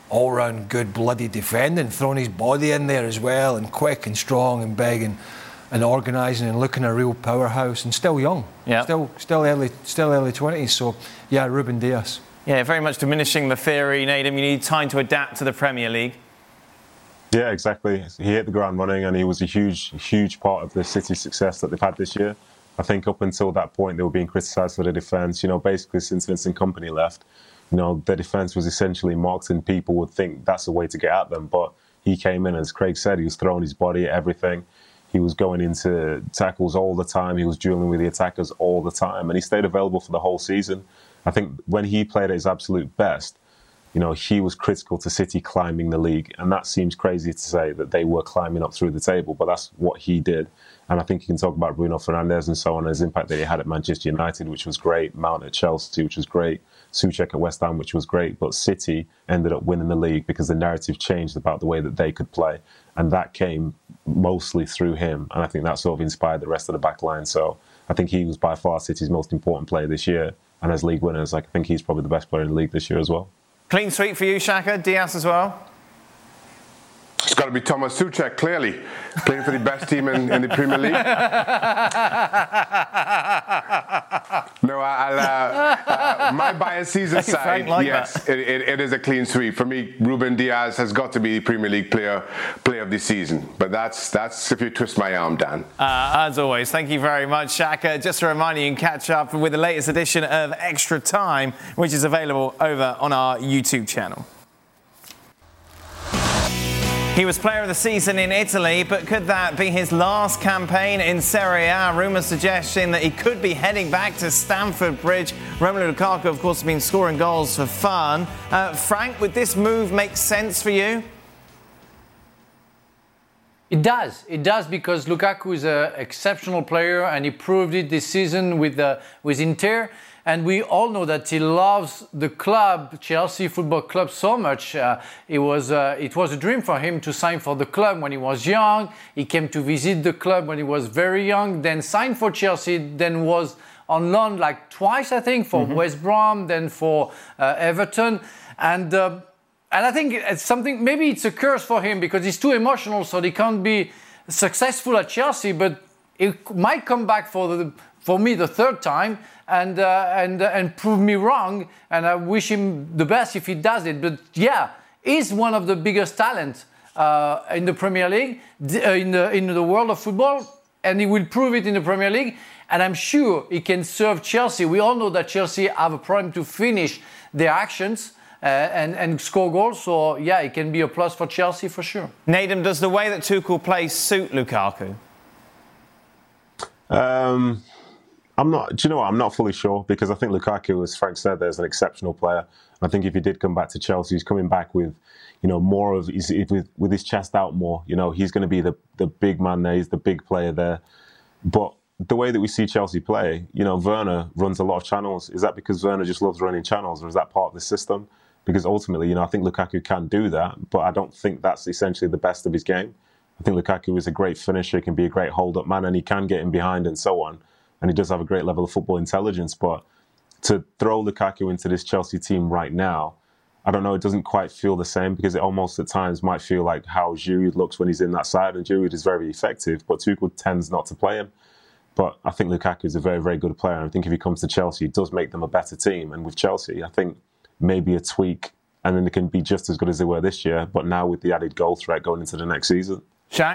Speaker 7: all-round good bloody defending, throwing his body in there as well, and quick and strong and big and organising and looking a real powerhouse, and still young.
Speaker 5: Yeah.
Speaker 7: Still early 20s. So yeah, Ruben Dias.
Speaker 5: Yeah, very much diminishing the theory, Nedum. You need time to adapt to the Premier League.
Speaker 10: Yeah, exactly. He hit the ground running, and he was a huge part of the City success that they've had this year. I think up until that point, they were being criticised for the defence. Basically since Vincent Kompany left, their defence was essentially mocked, and people would think that's the way to get at them. But he came in, as Craig said, he was throwing his body at everything. He was going into tackles all the time. He was duelling with the attackers all the time, and he stayed available for the whole season. I think when he played at his absolute best, he was critical to City climbing the league, and that seems crazy to say that they were climbing up through the table, but that's what he did. And I think you can talk about Bruno Fernandes and so on, his impact that he had at Manchester United, which was great, Mount at Chelsea, which was great, Souček at West Ham, which was great, but City ended up winning the league because the narrative changed about the way that they could play, and that came mostly through him, and I think that sort of inspired the rest of the back line. So I think he was by far City's most important player this year, and as league winners, I think he's probably the best player in the league this year as well.
Speaker 5: Clean sweep for you, Xhaka. Dias as well?
Speaker 11: It's got to be Thomas Souček, clearly. Playing for the best team in the Premier League. No, my bias season side, yes, it is a clean sweep. For me, Ruben Dias has got to be the Premier League player of the season. But that's if you twist my arm, Dan.
Speaker 5: As always, thank you very much, Xhaka. Just a reminder, you can catch up with the latest edition of Extra Time, which is available over on our YouTube channel. He was player of the season in Italy, but could that be his last campaign in Serie A? Rumours suggesting that he could be heading back to Stamford Bridge. Romelu Lukaku, of course, has been scoring goals for fun. Frank, would this move make sense for you?
Speaker 8: It does because Lukaku is an exceptional player, and he proved it this season with Inter. And we all know that he loves the club, Chelsea Football Club, so much. It was a dream for him to sign for the club when he was young. He came to visit the club when he was very young, then signed for Chelsea, then was on loan like twice, I think, for West Brom, then for Everton. And I think it's something, maybe it's a curse for him because he's too emotional, so he can't be successful at Chelsea, but it might come back for me the third time and prove me wrong, and I wish him the best if he does it. But yeah, he's one of the biggest talents in the Premier League, in the world of football, and he will prove it in the Premier League, and I'm sure he can serve Chelsea. We all know that Chelsea have a problem to finish their actions and score goals, so yeah, it can be a plus for Chelsea for sure.
Speaker 5: Nedum, does the way that Tuchel plays suit Lukaku?
Speaker 10: I'm not. Do you know what? I'm not fully sure because I think Lukaku, as Frank said, there's an exceptional player. I think if he did come back to Chelsea, he's coming back with, more of with his chest out more. He's going to be the big man there. He's the big player there. But the way that we see Chelsea play, Werner runs a lot of channels. Is that because Werner just loves running channels, or is that part of the system? Because ultimately, I think Lukaku can do that, but I don't think that's essentially the best of his game. I think Lukaku is a great finisher, he can be a great hold-up man, and he can get in behind and so on. And he does have a great level of football intelligence. But to throw Lukaku into this Chelsea team right now, I don't know, it doesn't quite feel the same because it almost at times might feel like how Giroud looks when he's in that side. And Giroud is very effective, but Tuchel tends not to play him. But I think Lukaku is a very, very good player. And I think if he comes to Chelsea, it does make them a better team. And with Chelsea, I think maybe a tweak and then they can be just as good as they were this year, but now with the added goal threat going into the next season.
Speaker 5: Shaq?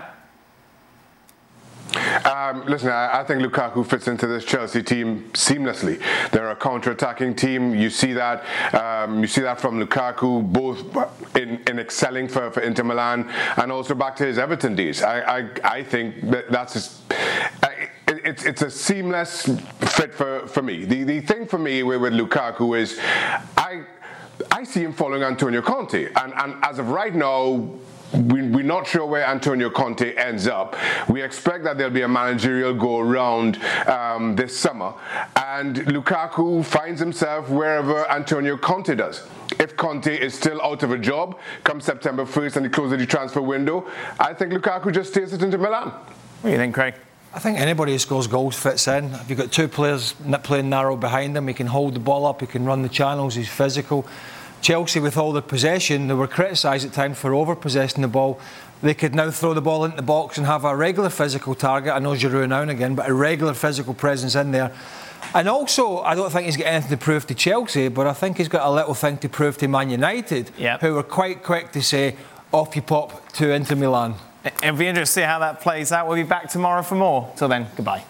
Speaker 11: Listen, I think Lukaku fits into this Chelsea team seamlessly. They're a counter-attacking team. You see that. You see that from Lukaku, both in excelling for Inter Milan and also back to his Everton days. I think that's it's a seamless fit for me. The thing for me with Lukaku is I see him following Antonio Conte, and as of right now, we're not sure where Antonio Conte ends up. We expect that there'll be a managerial go-around this summer, and Lukaku finds himself wherever Antonio Conte does. If Conte is still out of a job come September 1st and he closes the transfer window, I think Lukaku just stays it into Milan.
Speaker 5: What do you think, Craig?
Speaker 7: I think anybody who scores goals fits in. If you've got two players playing narrow behind him, he can hold the ball up, he can run the channels, he's physical. Chelsea, with all their possession, they were criticised at times for over-possessing the ball. They could now throw the ball into the box and have a regular physical target. I know Giroud now and again, but a regular physical presence in there. And also, I don't think he's got anything to prove to Chelsea, but I think he's got a little thing to prove to Man United, who were quite quick to say, off you pop to Inter Milan.
Speaker 5: It'll be interesting to see how that plays out. We'll be back tomorrow for more. Till then, goodbye.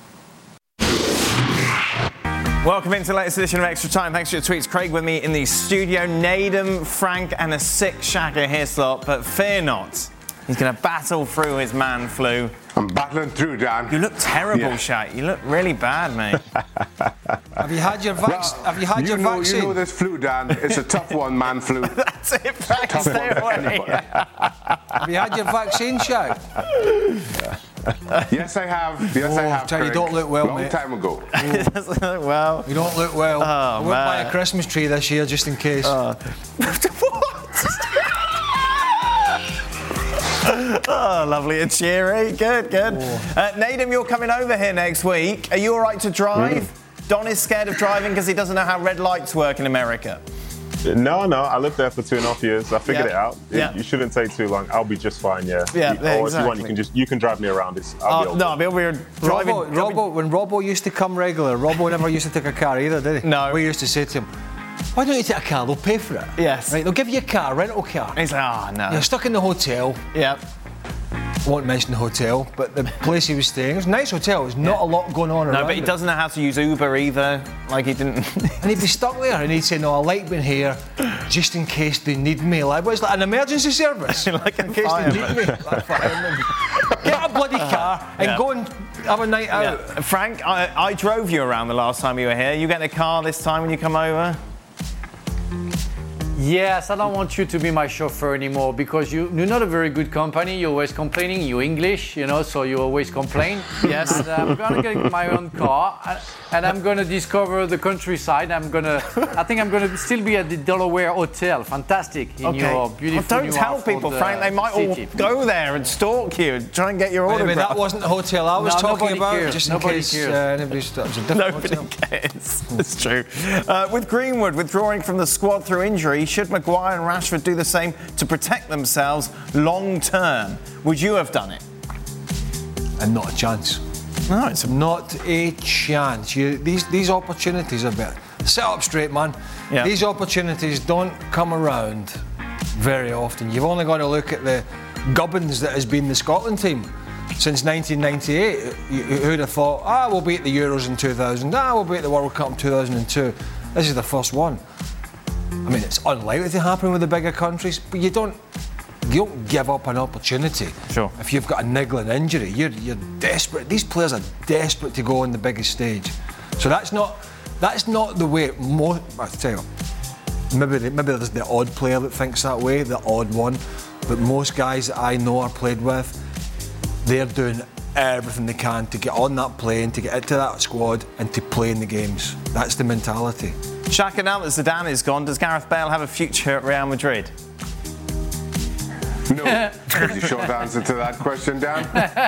Speaker 5: Welcome into the latest edition of Extra Time. Thanks for your tweets. Craig with me in the studio. Nedum, Frank and a sick Shaka Hislop, but fear not. He's going to battle through his man flu.
Speaker 11: I'm battling through, Dan.
Speaker 5: You look terrible, Shaq. You look really bad, mate.
Speaker 7: Have you had your vaccine?
Speaker 11: You know this flu, Dan. It's a tough one, man flu.
Speaker 5: That's it, Frank. Stay away.
Speaker 7: Have you had your vaccine, Shaq?
Speaker 11: Yes, I have. Yes, I have.
Speaker 7: You don't look well,
Speaker 11: Long
Speaker 7: mate.
Speaker 11: time ago.
Speaker 5: He doesn't look well.
Speaker 7: You don't look well. I won't buy a Christmas tree this year just in case.
Speaker 5: Oh, lovely and cheery. Good. Nedum, you're coming over here next week. Are you all right to drive? Don is scared of driving because he doesn't know how red lights work in America.
Speaker 10: No. I lived there for 2.5 years. I figured it out. You shouldn't take too long. I'll be just fine. Or if you want, you can drive me around.
Speaker 5: I'll be over driving.
Speaker 7: When Robbo used to come regular, Robbo never used to take a car either, did he?
Speaker 5: No.
Speaker 7: We used to say to him, why don't you take a car? They'll pay for it.
Speaker 5: Yes.
Speaker 7: Right, they'll give you a car, rental car.
Speaker 5: And he's like, no.
Speaker 7: You're stuck in the hotel.
Speaker 5: Yep.
Speaker 7: I won't mention the hotel, but the place he was staying, it was a nice hotel. There's not a lot going on around.
Speaker 5: No, but he doesn't know how to use Uber either. Like he didn't.
Speaker 7: And he'd be stuck there, and he'd say, "No, I like being here, just in case they need me." Like, it's like an emergency service.
Speaker 5: Like
Speaker 7: in case they need me. Like fireman. Get a bloody car and go and have a night out.
Speaker 5: Frank, I drove you around the last time you were here. You getting a car this time when you come over?
Speaker 8: Yes, I don't want you to be my chauffeur anymore because you're not a very good company. You're always complaining. You're English, so you always complain. Yes, and I'm going to get my own car and I'm going to discover the countryside. I think I'm going to still be at the Delaware Hotel. Fantastic in your beautiful
Speaker 5: don't tell people, Frank. They might all go there and stalk you and try and get your autograph.
Speaker 7: That wasn't the hotel I was talking about.
Speaker 8: Cares.
Speaker 7: Just
Speaker 8: nobody
Speaker 7: in case
Speaker 8: cares.
Speaker 5: Nobody cares. It's true. With Greenwood withdrawing from the squad through injury, should Maguire and Rashford do the same to protect themselves long term? Would you have done it?
Speaker 7: And not a chance.
Speaker 5: No, it's
Speaker 7: not a chance. These opportunities are better. Sit up straight, man.
Speaker 5: Yeah.
Speaker 7: These opportunities don't come around very often. You've only got to look at the gubbins that has been the Scotland team since 1998. Who'd have thought, we'll be at the Euros in 2000, we'll be at the World Cup in 2002. This is the first one. I mean, it's unlikely to happen with the bigger countries, but you don't give up an opportunity.
Speaker 5: Sure.
Speaker 7: If you've got a niggling injury, you're desperate. These players are desperate to go on the biggest stage. So that's not the way I tell you, maybe there's the odd player that thinks that way, the odd one, but most guys that I know are played with, they're doing everything they can to get on that plane, to get into that squad and to play in the games. That's the mentality.
Speaker 5: Shaka, now that Zidane is gone, does Gareth Bale have a future at Real Madrid?
Speaker 11: No. Is the short answer to that question, Dan?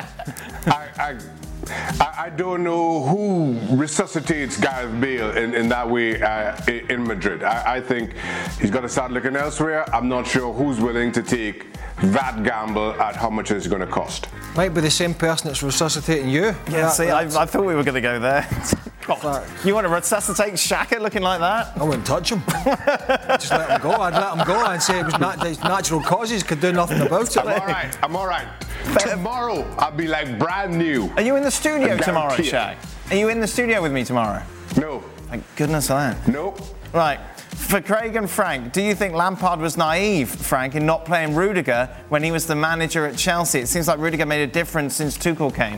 Speaker 11: I don't know who resuscitates Gareth Bale in that way in Madrid. I think he's got to start looking elsewhere. I'm not sure who's willing to take that gamble at how much it's going to cost.
Speaker 7: Might be the same person that's resuscitating you.
Speaker 5: Yeah, I thought we were going to go there. You want to resuscitate Shaka looking like that?
Speaker 7: I wouldn't touch him. Just let him go. I'd let him go and say it was natural causes, could do nothing about it.
Speaker 11: I'm all right. Tomorrow, I'll be like brand new.
Speaker 5: Are you in the studio tomorrow, Shaq? Are you in the studio with me tomorrow?
Speaker 11: No.
Speaker 5: Thank goodness for that.
Speaker 11: Nope.
Speaker 5: Right. For Craig and Frank, do you think Lampard was naive, Frank, in not playing Rudiger when he was the manager at Chelsea? It seems like Rudiger made a difference since Tuchel came.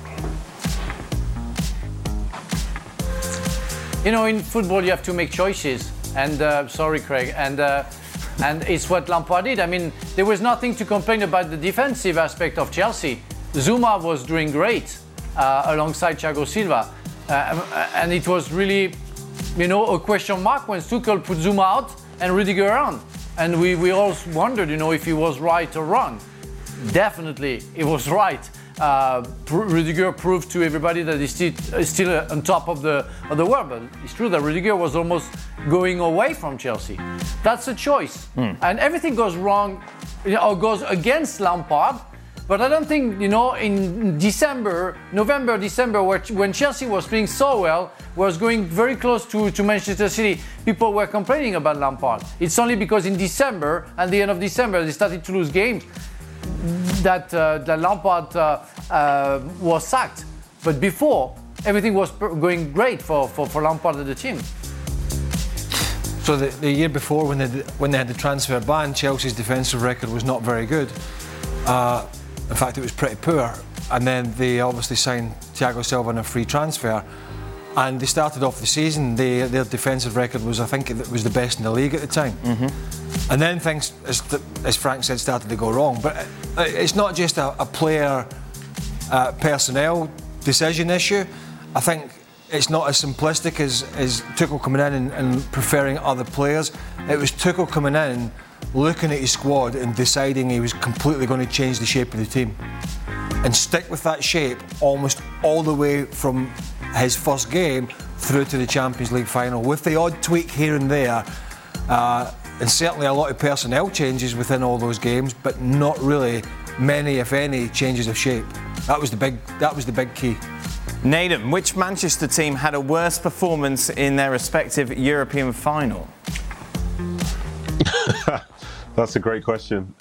Speaker 8: In football you have to make choices, and sorry, Craig, and it's what Lampard did. I mean, there was nothing to complain about the defensive aspect of Chelsea. Zuma was doing great alongside Thiago Silva, and it was really, a question mark when Tuchel put Zuma out and Rudiger on, and we all wondered, if he was right or wrong. Definitely, he was right. Rudiger proved to everybody that he's still on top of the world. But it's true that Rudiger was almost going away from Chelsea. That's a choice. And everything goes wrong, or goes against Lampard. But I don't think, in November, December, when Chelsea was playing so well, was going very close to Manchester City, people were complaining about Lampard. It's only because in December, at the end of December, they started to lose games, that Lampard was sacked. But before, everything was going great for Lampard and the team.
Speaker 7: So the year before, when they had the transfer ban, Chelsea's defensive record was not very good. In fact, it was pretty poor. And then they obviously signed Thiago Silva on a free transfer. And they started off the season, their defensive record was, I think, it was the best in the league at the time. Mm-hmm. And then things, as Frank said, started to go wrong. But it's not just a player personnel decision issue. I think it's not as simplistic as Tuchel coming in and preferring other players. It was Tuchel coming in, looking at his squad and deciding he was completely going to change the shape of the team and stick with that shape almost all the way from his first game through to the Champions League final, with the odd tweak here and there, and certainly a lot of personnel changes within all those games, but not really many, if any, changes of shape. That was the big key.
Speaker 5: Nedum, which Manchester team had a worse performance in their respective European final?
Speaker 10: That's a great question.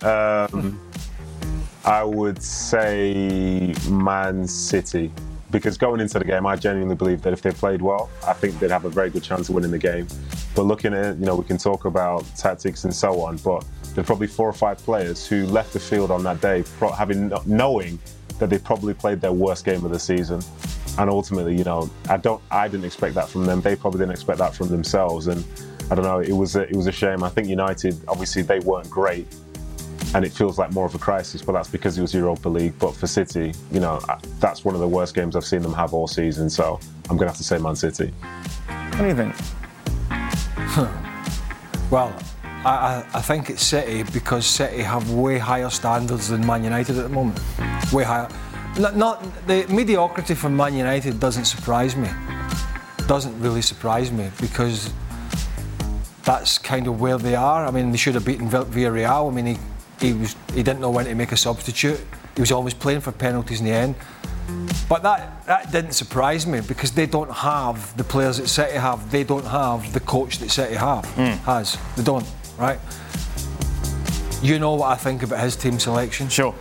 Speaker 10: I would say Man City, because going into the game, I genuinely believe that if they played well, I think they'd have a very good chance of winning the game. But looking at it, we can talk about tactics and so on, but there are probably 4 or 5 players who left the field on that day knowing that they probably played their worst game of the season. And ultimately, I didn't expect that from them. They probably didn't expect that from themselves. And I don't know, it was a shame. I think United, obviously, they weren't great. And it feels like more of a crisis, but that's because it was Europa League. But for City, that's one of the worst games I've seen them have all season. So I'm going to have to say Man City.
Speaker 5: What do you think?
Speaker 7: Well, I think it's City, because City have way higher standards than Man United at the moment. Way higher. Not the mediocrity from Man United doesn't surprise me. Doesn't really surprise me, because that's kind of where they are. I mean, they should have beaten Villarreal. I mean, he didn't know when to make a substitute. He was always playing for penalties in the end. But that didn't surprise me, because they don't have the players that City have. They don't have the coach that City has. They don't, right? You know what I think about his team selection.
Speaker 5: Sure.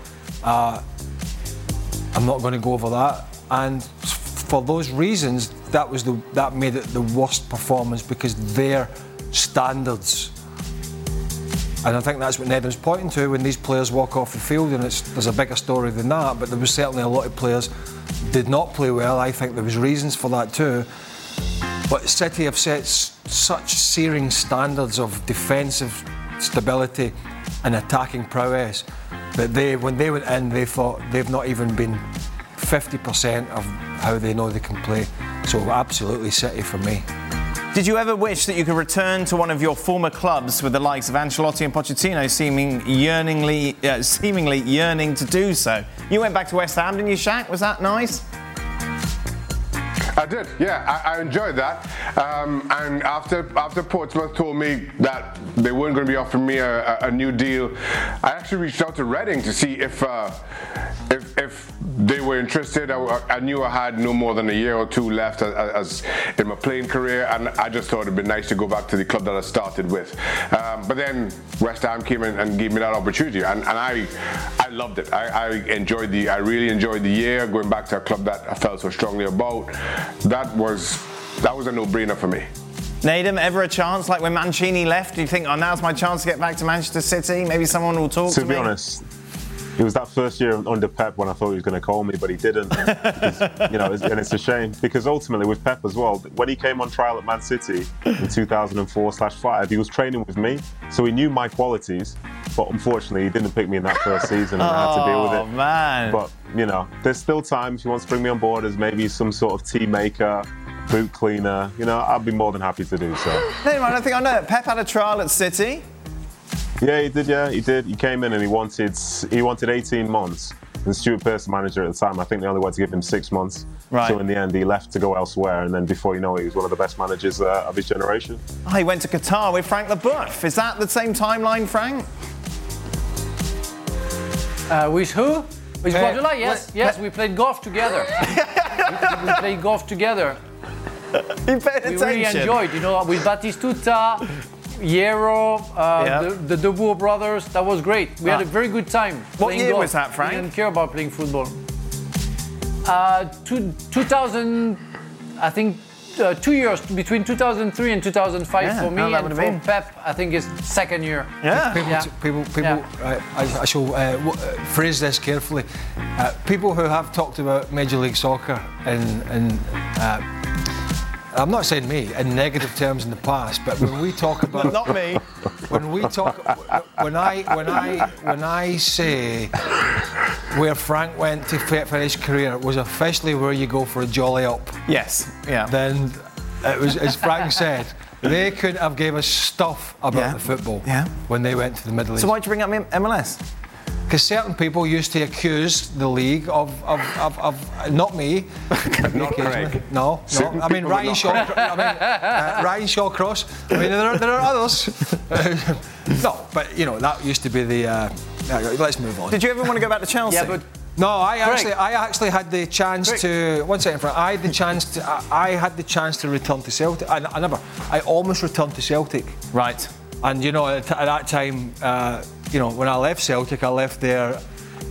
Speaker 7: I'm not going to go over that. And for those reasons, that made it the worst performance, because their standards. And I think that's what Nedum's pointing to when these players walk off the field, and there's a bigger story than that, but there was certainly a lot of players did not play well. I think there was reasons for that too. But City have set such searing standards of defensive stability and attacking prowess that when they went in, they thought they've not even been 50% of how they know they can play. So absolutely City for me.
Speaker 5: Did you ever wish that you could return to one of your former clubs, with the likes of Ancelotti and Pochettino seemingly yearning to do so? You went back to West Ham, didn't you, Shaq? Was that nice?
Speaker 11: I did, yeah. I enjoyed that. And after Portsmouth told me that they weren't going to be offering me a new deal, I actually reached out to Reading to see if they were interested. I knew I had no more than a year or 2 left as in my playing career, and I just thought it'd be nice to go back to the club that I started with. But then West Ham came in and gave me that opportunity, and I loved it. I really enjoyed the year, going back to a club that I felt so strongly about. That was a no-brainer for me.
Speaker 5: Nedum, ever a chance, like when Mancini left, do you think, now's my chance to get back to Manchester City? Maybe someone will talk to me?
Speaker 10: To be honest, it was that first year under Pep when I thought he was going to call me, but he didn't. Because, and it's a shame, because ultimately with Pep as well, when he came on trial at Man City in 2004/5, he was training with me, so he knew my qualities, but unfortunately he didn't pick me in that first season, and I had to deal with it.
Speaker 5: Oh, man.
Speaker 10: But, there's still time if he wants to bring me on board as maybe some sort of tea maker, boot cleaner, I'd be more than happy to do so.
Speaker 5: Nedum, I don't think I know it. Pep had a trial at City.
Speaker 10: Yeah, he did. He came in and he wanted 18 months And Stuart Pearce, the manager at the time, I think they only wanted to give him 6 months.
Speaker 5: Right.
Speaker 10: So in the end, he left to go elsewhere. And then before you know it, he was one of the best managers of his generation.
Speaker 5: Oh, he went to Qatar with Frank Leboeuf. Is that the same timeline, Frank?
Speaker 8: With who? With Guardiola? Yes, we played golf together. we played golf together.
Speaker 5: You paid attention.
Speaker 8: We really enjoyed, with Batistuta, Hierro, the De Boer brothers. That was great. We had a very good time.
Speaker 5: What year
Speaker 8: golf.
Speaker 5: was that, Frank?
Speaker 8: We didn't care about playing football. 2000, I think, 2 years between 2003 and 2005 for me, and for Pep, I think it's second year.
Speaker 5: Yeah.
Speaker 7: People. I shall phrase this carefully. People who have talked about Major League Soccer and I'm not saying me in negative terms in the past, but when we talk about
Speaker 5: not me.
Speaker 7: When I say where Frank went to finish career was officially where you go for a jolly up.
Speaker 5: Yes. Yeah.
Speaker 7: Then it was, as Frank said, they couldn't have gave us stuff about the football when they went to the Middle East.
Speaker 5: So why'd you bring up MLS?
Speaker 7: Because certain people used to accuse the league of not me,
Speaker 10: not Craig.
Speaker 7: No. I mean Ryan Shaw. Ryan Shawcross. I mean there are others. No, but that used to be the. Let's move on.
Speaker 5: Did you ever want to go back to Chelsea?
Speaker 7: Yeah, but. No, I actually had the chance to. 1 second, Frank. I had the chance to return to Celtic. I almost returned to Celtic.
Speaker 5: Right.
Speaker 7: And at that time, when I left Celtic, I left there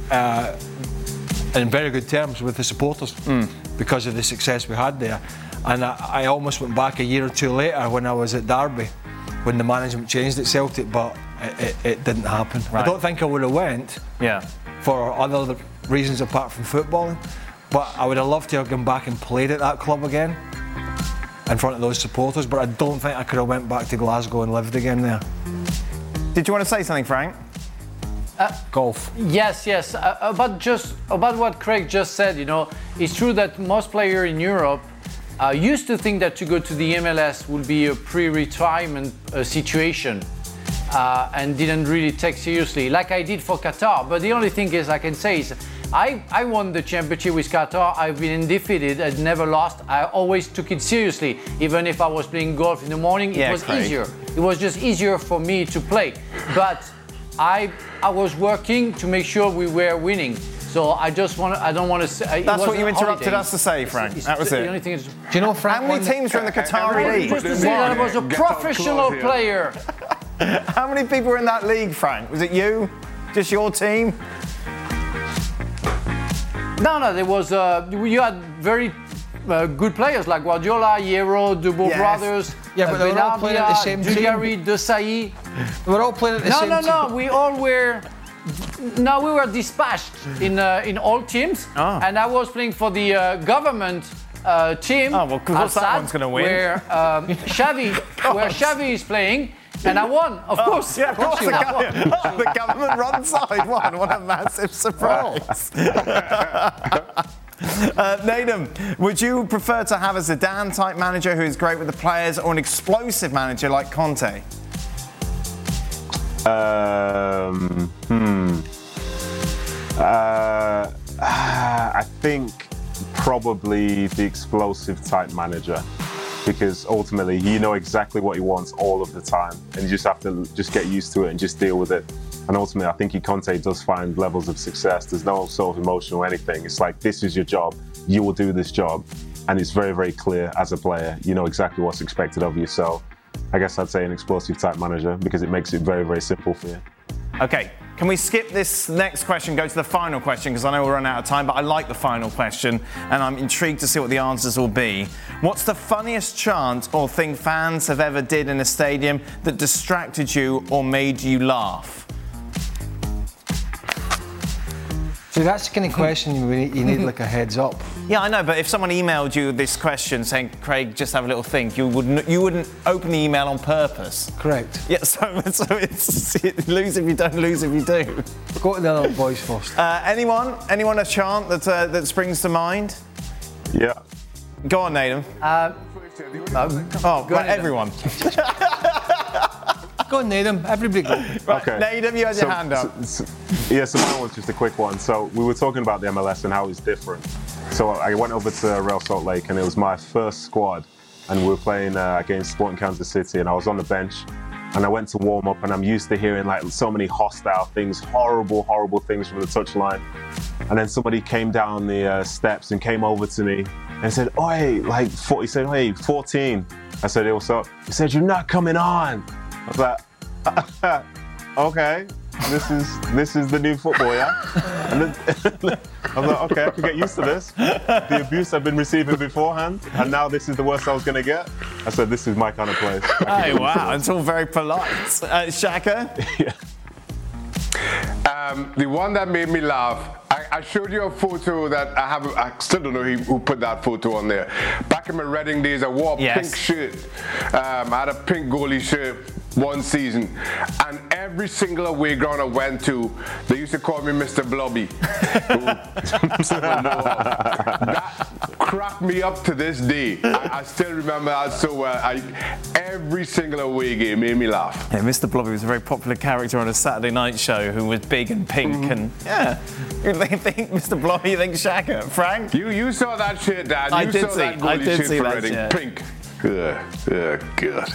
Speaker 7: in very good terms with the supporters because of the success we had there. And I almost went back a year or two later when I was at Derby, when the management changed at Celtic, but it didn't happen. Right. I don't think I would have went for other reasons apart from footballing, but I would have loved to have gone back and played at that club again in front of those supporters, but I don't think I could have went back to Glasgow and lived again there.
Speaker 5: Did you want to say something, Frank?
Speaker 7: Golf.
Speaker 8: Yes. About what Craig just said, it's true that most players in Europe used to think that to go to the MLS would be a pre-retirement situation and didn't really take seriously, like I did for Qatar. But the only thing I can say is I won the championship with Qatar. I've been undefeated. I've never lost. I always took it seriously. Even if I was playing golf in the morning, it was easier. It was just easier for me to play. But I was working to make sure we were winning. So I don't want to say.
Speaker 5: That's what you interrupted us to say, Frank. That was it.
Speaker 8: The only thing is,
Speaker 7: do you know, Frank?
Speaker 5: How many teams were in the Qatari league?
Speaker 8: Just to say that I was a professional player.
Speaker 5: How many people were in that league, Frank? Was it you? Just your team?
Speaker 8: No, there was. You had very good players like Guardiola, Hierro, De Boer brothers.
Speaker 7: Yeah, but they were all playing at the same team.
Speaker 8: Dugarry, Desailly.
Speaker 7: They were all playing at the same team.
Speaker 8: No. We all were. No, we were dispatched in all teams, and I was playing for the government team.
Speaker 5: Oh well, because that one's going to win.
Speaker 8: Where Xavi is playing. And I won, of course.
Speaker 5: Yeah, of course. The government run side won. What a massive surprise. Nedum, would you prefer to have a Zidane-type manager who is great with the players or an explosive manager like Conte?
Speaker 10: I think probably the explosive-type manager. Because ultimately, you know exactly what he wants all of the time, and you just have to just get used to it and just deal with it. And ultimately, I think Conte does find levels of success. There's no sort of emotion or anything. It's like, this is your job. You will do this job. And it's very, very clear as a player. You know exactly what's expected of you. So I guess I'd say an explosive type manager because it makes it very, very simple for you.
Speaker 5: Okay, can we skip this next question, go to the final question, because I know we're running out of time, but I like the final question, and I'm intrigued to see what the answers will be. What's the funniest chant or thing fans have ever did in a stadium that distracted you or made you laugh?
Speaker 7: See, that's the kind of question you need like a heads up.
Speaker 5: Yeah, I know, but if someone emailed you this question saying, Craig, just have a little think, you wouldn't open the email on purpose.
Speaker 7: Correct.
Speaker 5: Yeah, so it's lose if you don't, lose if you do.
Speaker 7: Go to the other boys first.
Speaker 5: Anyone a chant that springs to mind?
Speaker 10: Yeah.
Speaker 5: Go on, Nedum. Everyone.
Speaker 7: Go on, Nedum. Everybody go.
Speaker 5: Right, okay. Nedum, you had your hand up.
Speaker 10: So mine was just a quick one. So we were talking about the MLS and how it's different. So I went over to Real Salt Lake, and it was my first squad, and we were playing against Sporting Kansas City, and I was on the bench, and I went to warm up, and I'm used to hearing like so many hostile things, horrible things from the touchline. And then somebody came down the steps and came over to me and said, "Oi, like," he said, "Hey, 14." I said, "Hey, what's up?" He said, "You're not coming on." I was like, "Okay, this is the new football, yeah." And then I was like, "Okay, I can get used to this. The abuse I've been receiving beforehand, and now this is the worst I was going to get." I said, "This is my kind of place."
Speaker 5: Oh wow, it's all very polite. Shaka?
Speaker 10: Yeah.
Speaker 11: The one that made me laugh, I showed you a photo that I still don't know who put that photo on there. Back in my Reading days, I wore a pink shirt. I had a pink goalie shirt one season, and every single away ground I went to, they used to call me Mr. Blobby. That cracked me up to this day. I still remember that so well. Every single away game made me laugh.
Speaker 5: Yeah, Mr. Blobby was a very popular character on a Saturday night show who was big and pink and you think Mr. Blobby, you think Shaka. Frank?
Speaker 11: You saw that shit, Dad.
Speaker 5: I did see that shit.
Speaker 11: Pink. Good.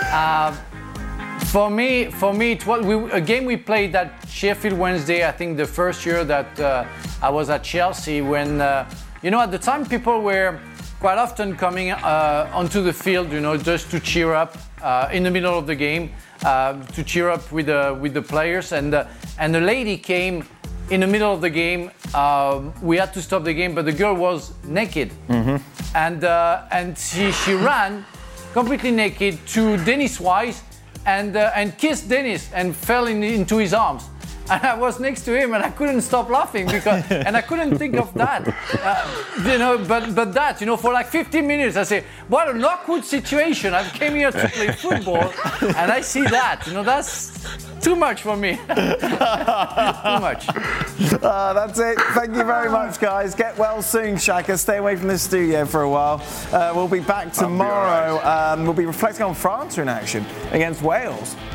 Speaker 8: For me, it was a game we played at Sheffield Wednesday. I think the first year that I was at Chelsea, when at the time people were quite often coming onto the field, just to cheer up in the middle of the game, to cheer up with the players. And the lady came in the middle of the game. We had to stop the game, but the girl was naked, and she ran completely naked to Dennis Wise. And kissed Dennis and fell into his arms. And I was next to him and I couldn't stop laughing and I couldn't think of that. But that, for like 15 minutes I say, what an awkward situation. I came here to play football and I see that. That's too much for me. Too much.
Speaker 5: That's it. Thank you very much, guys. Get well soon, Shaka. Stay away from the studio for a while. We'll be back tomorrow. We'll be reflecting on France in action against Wales.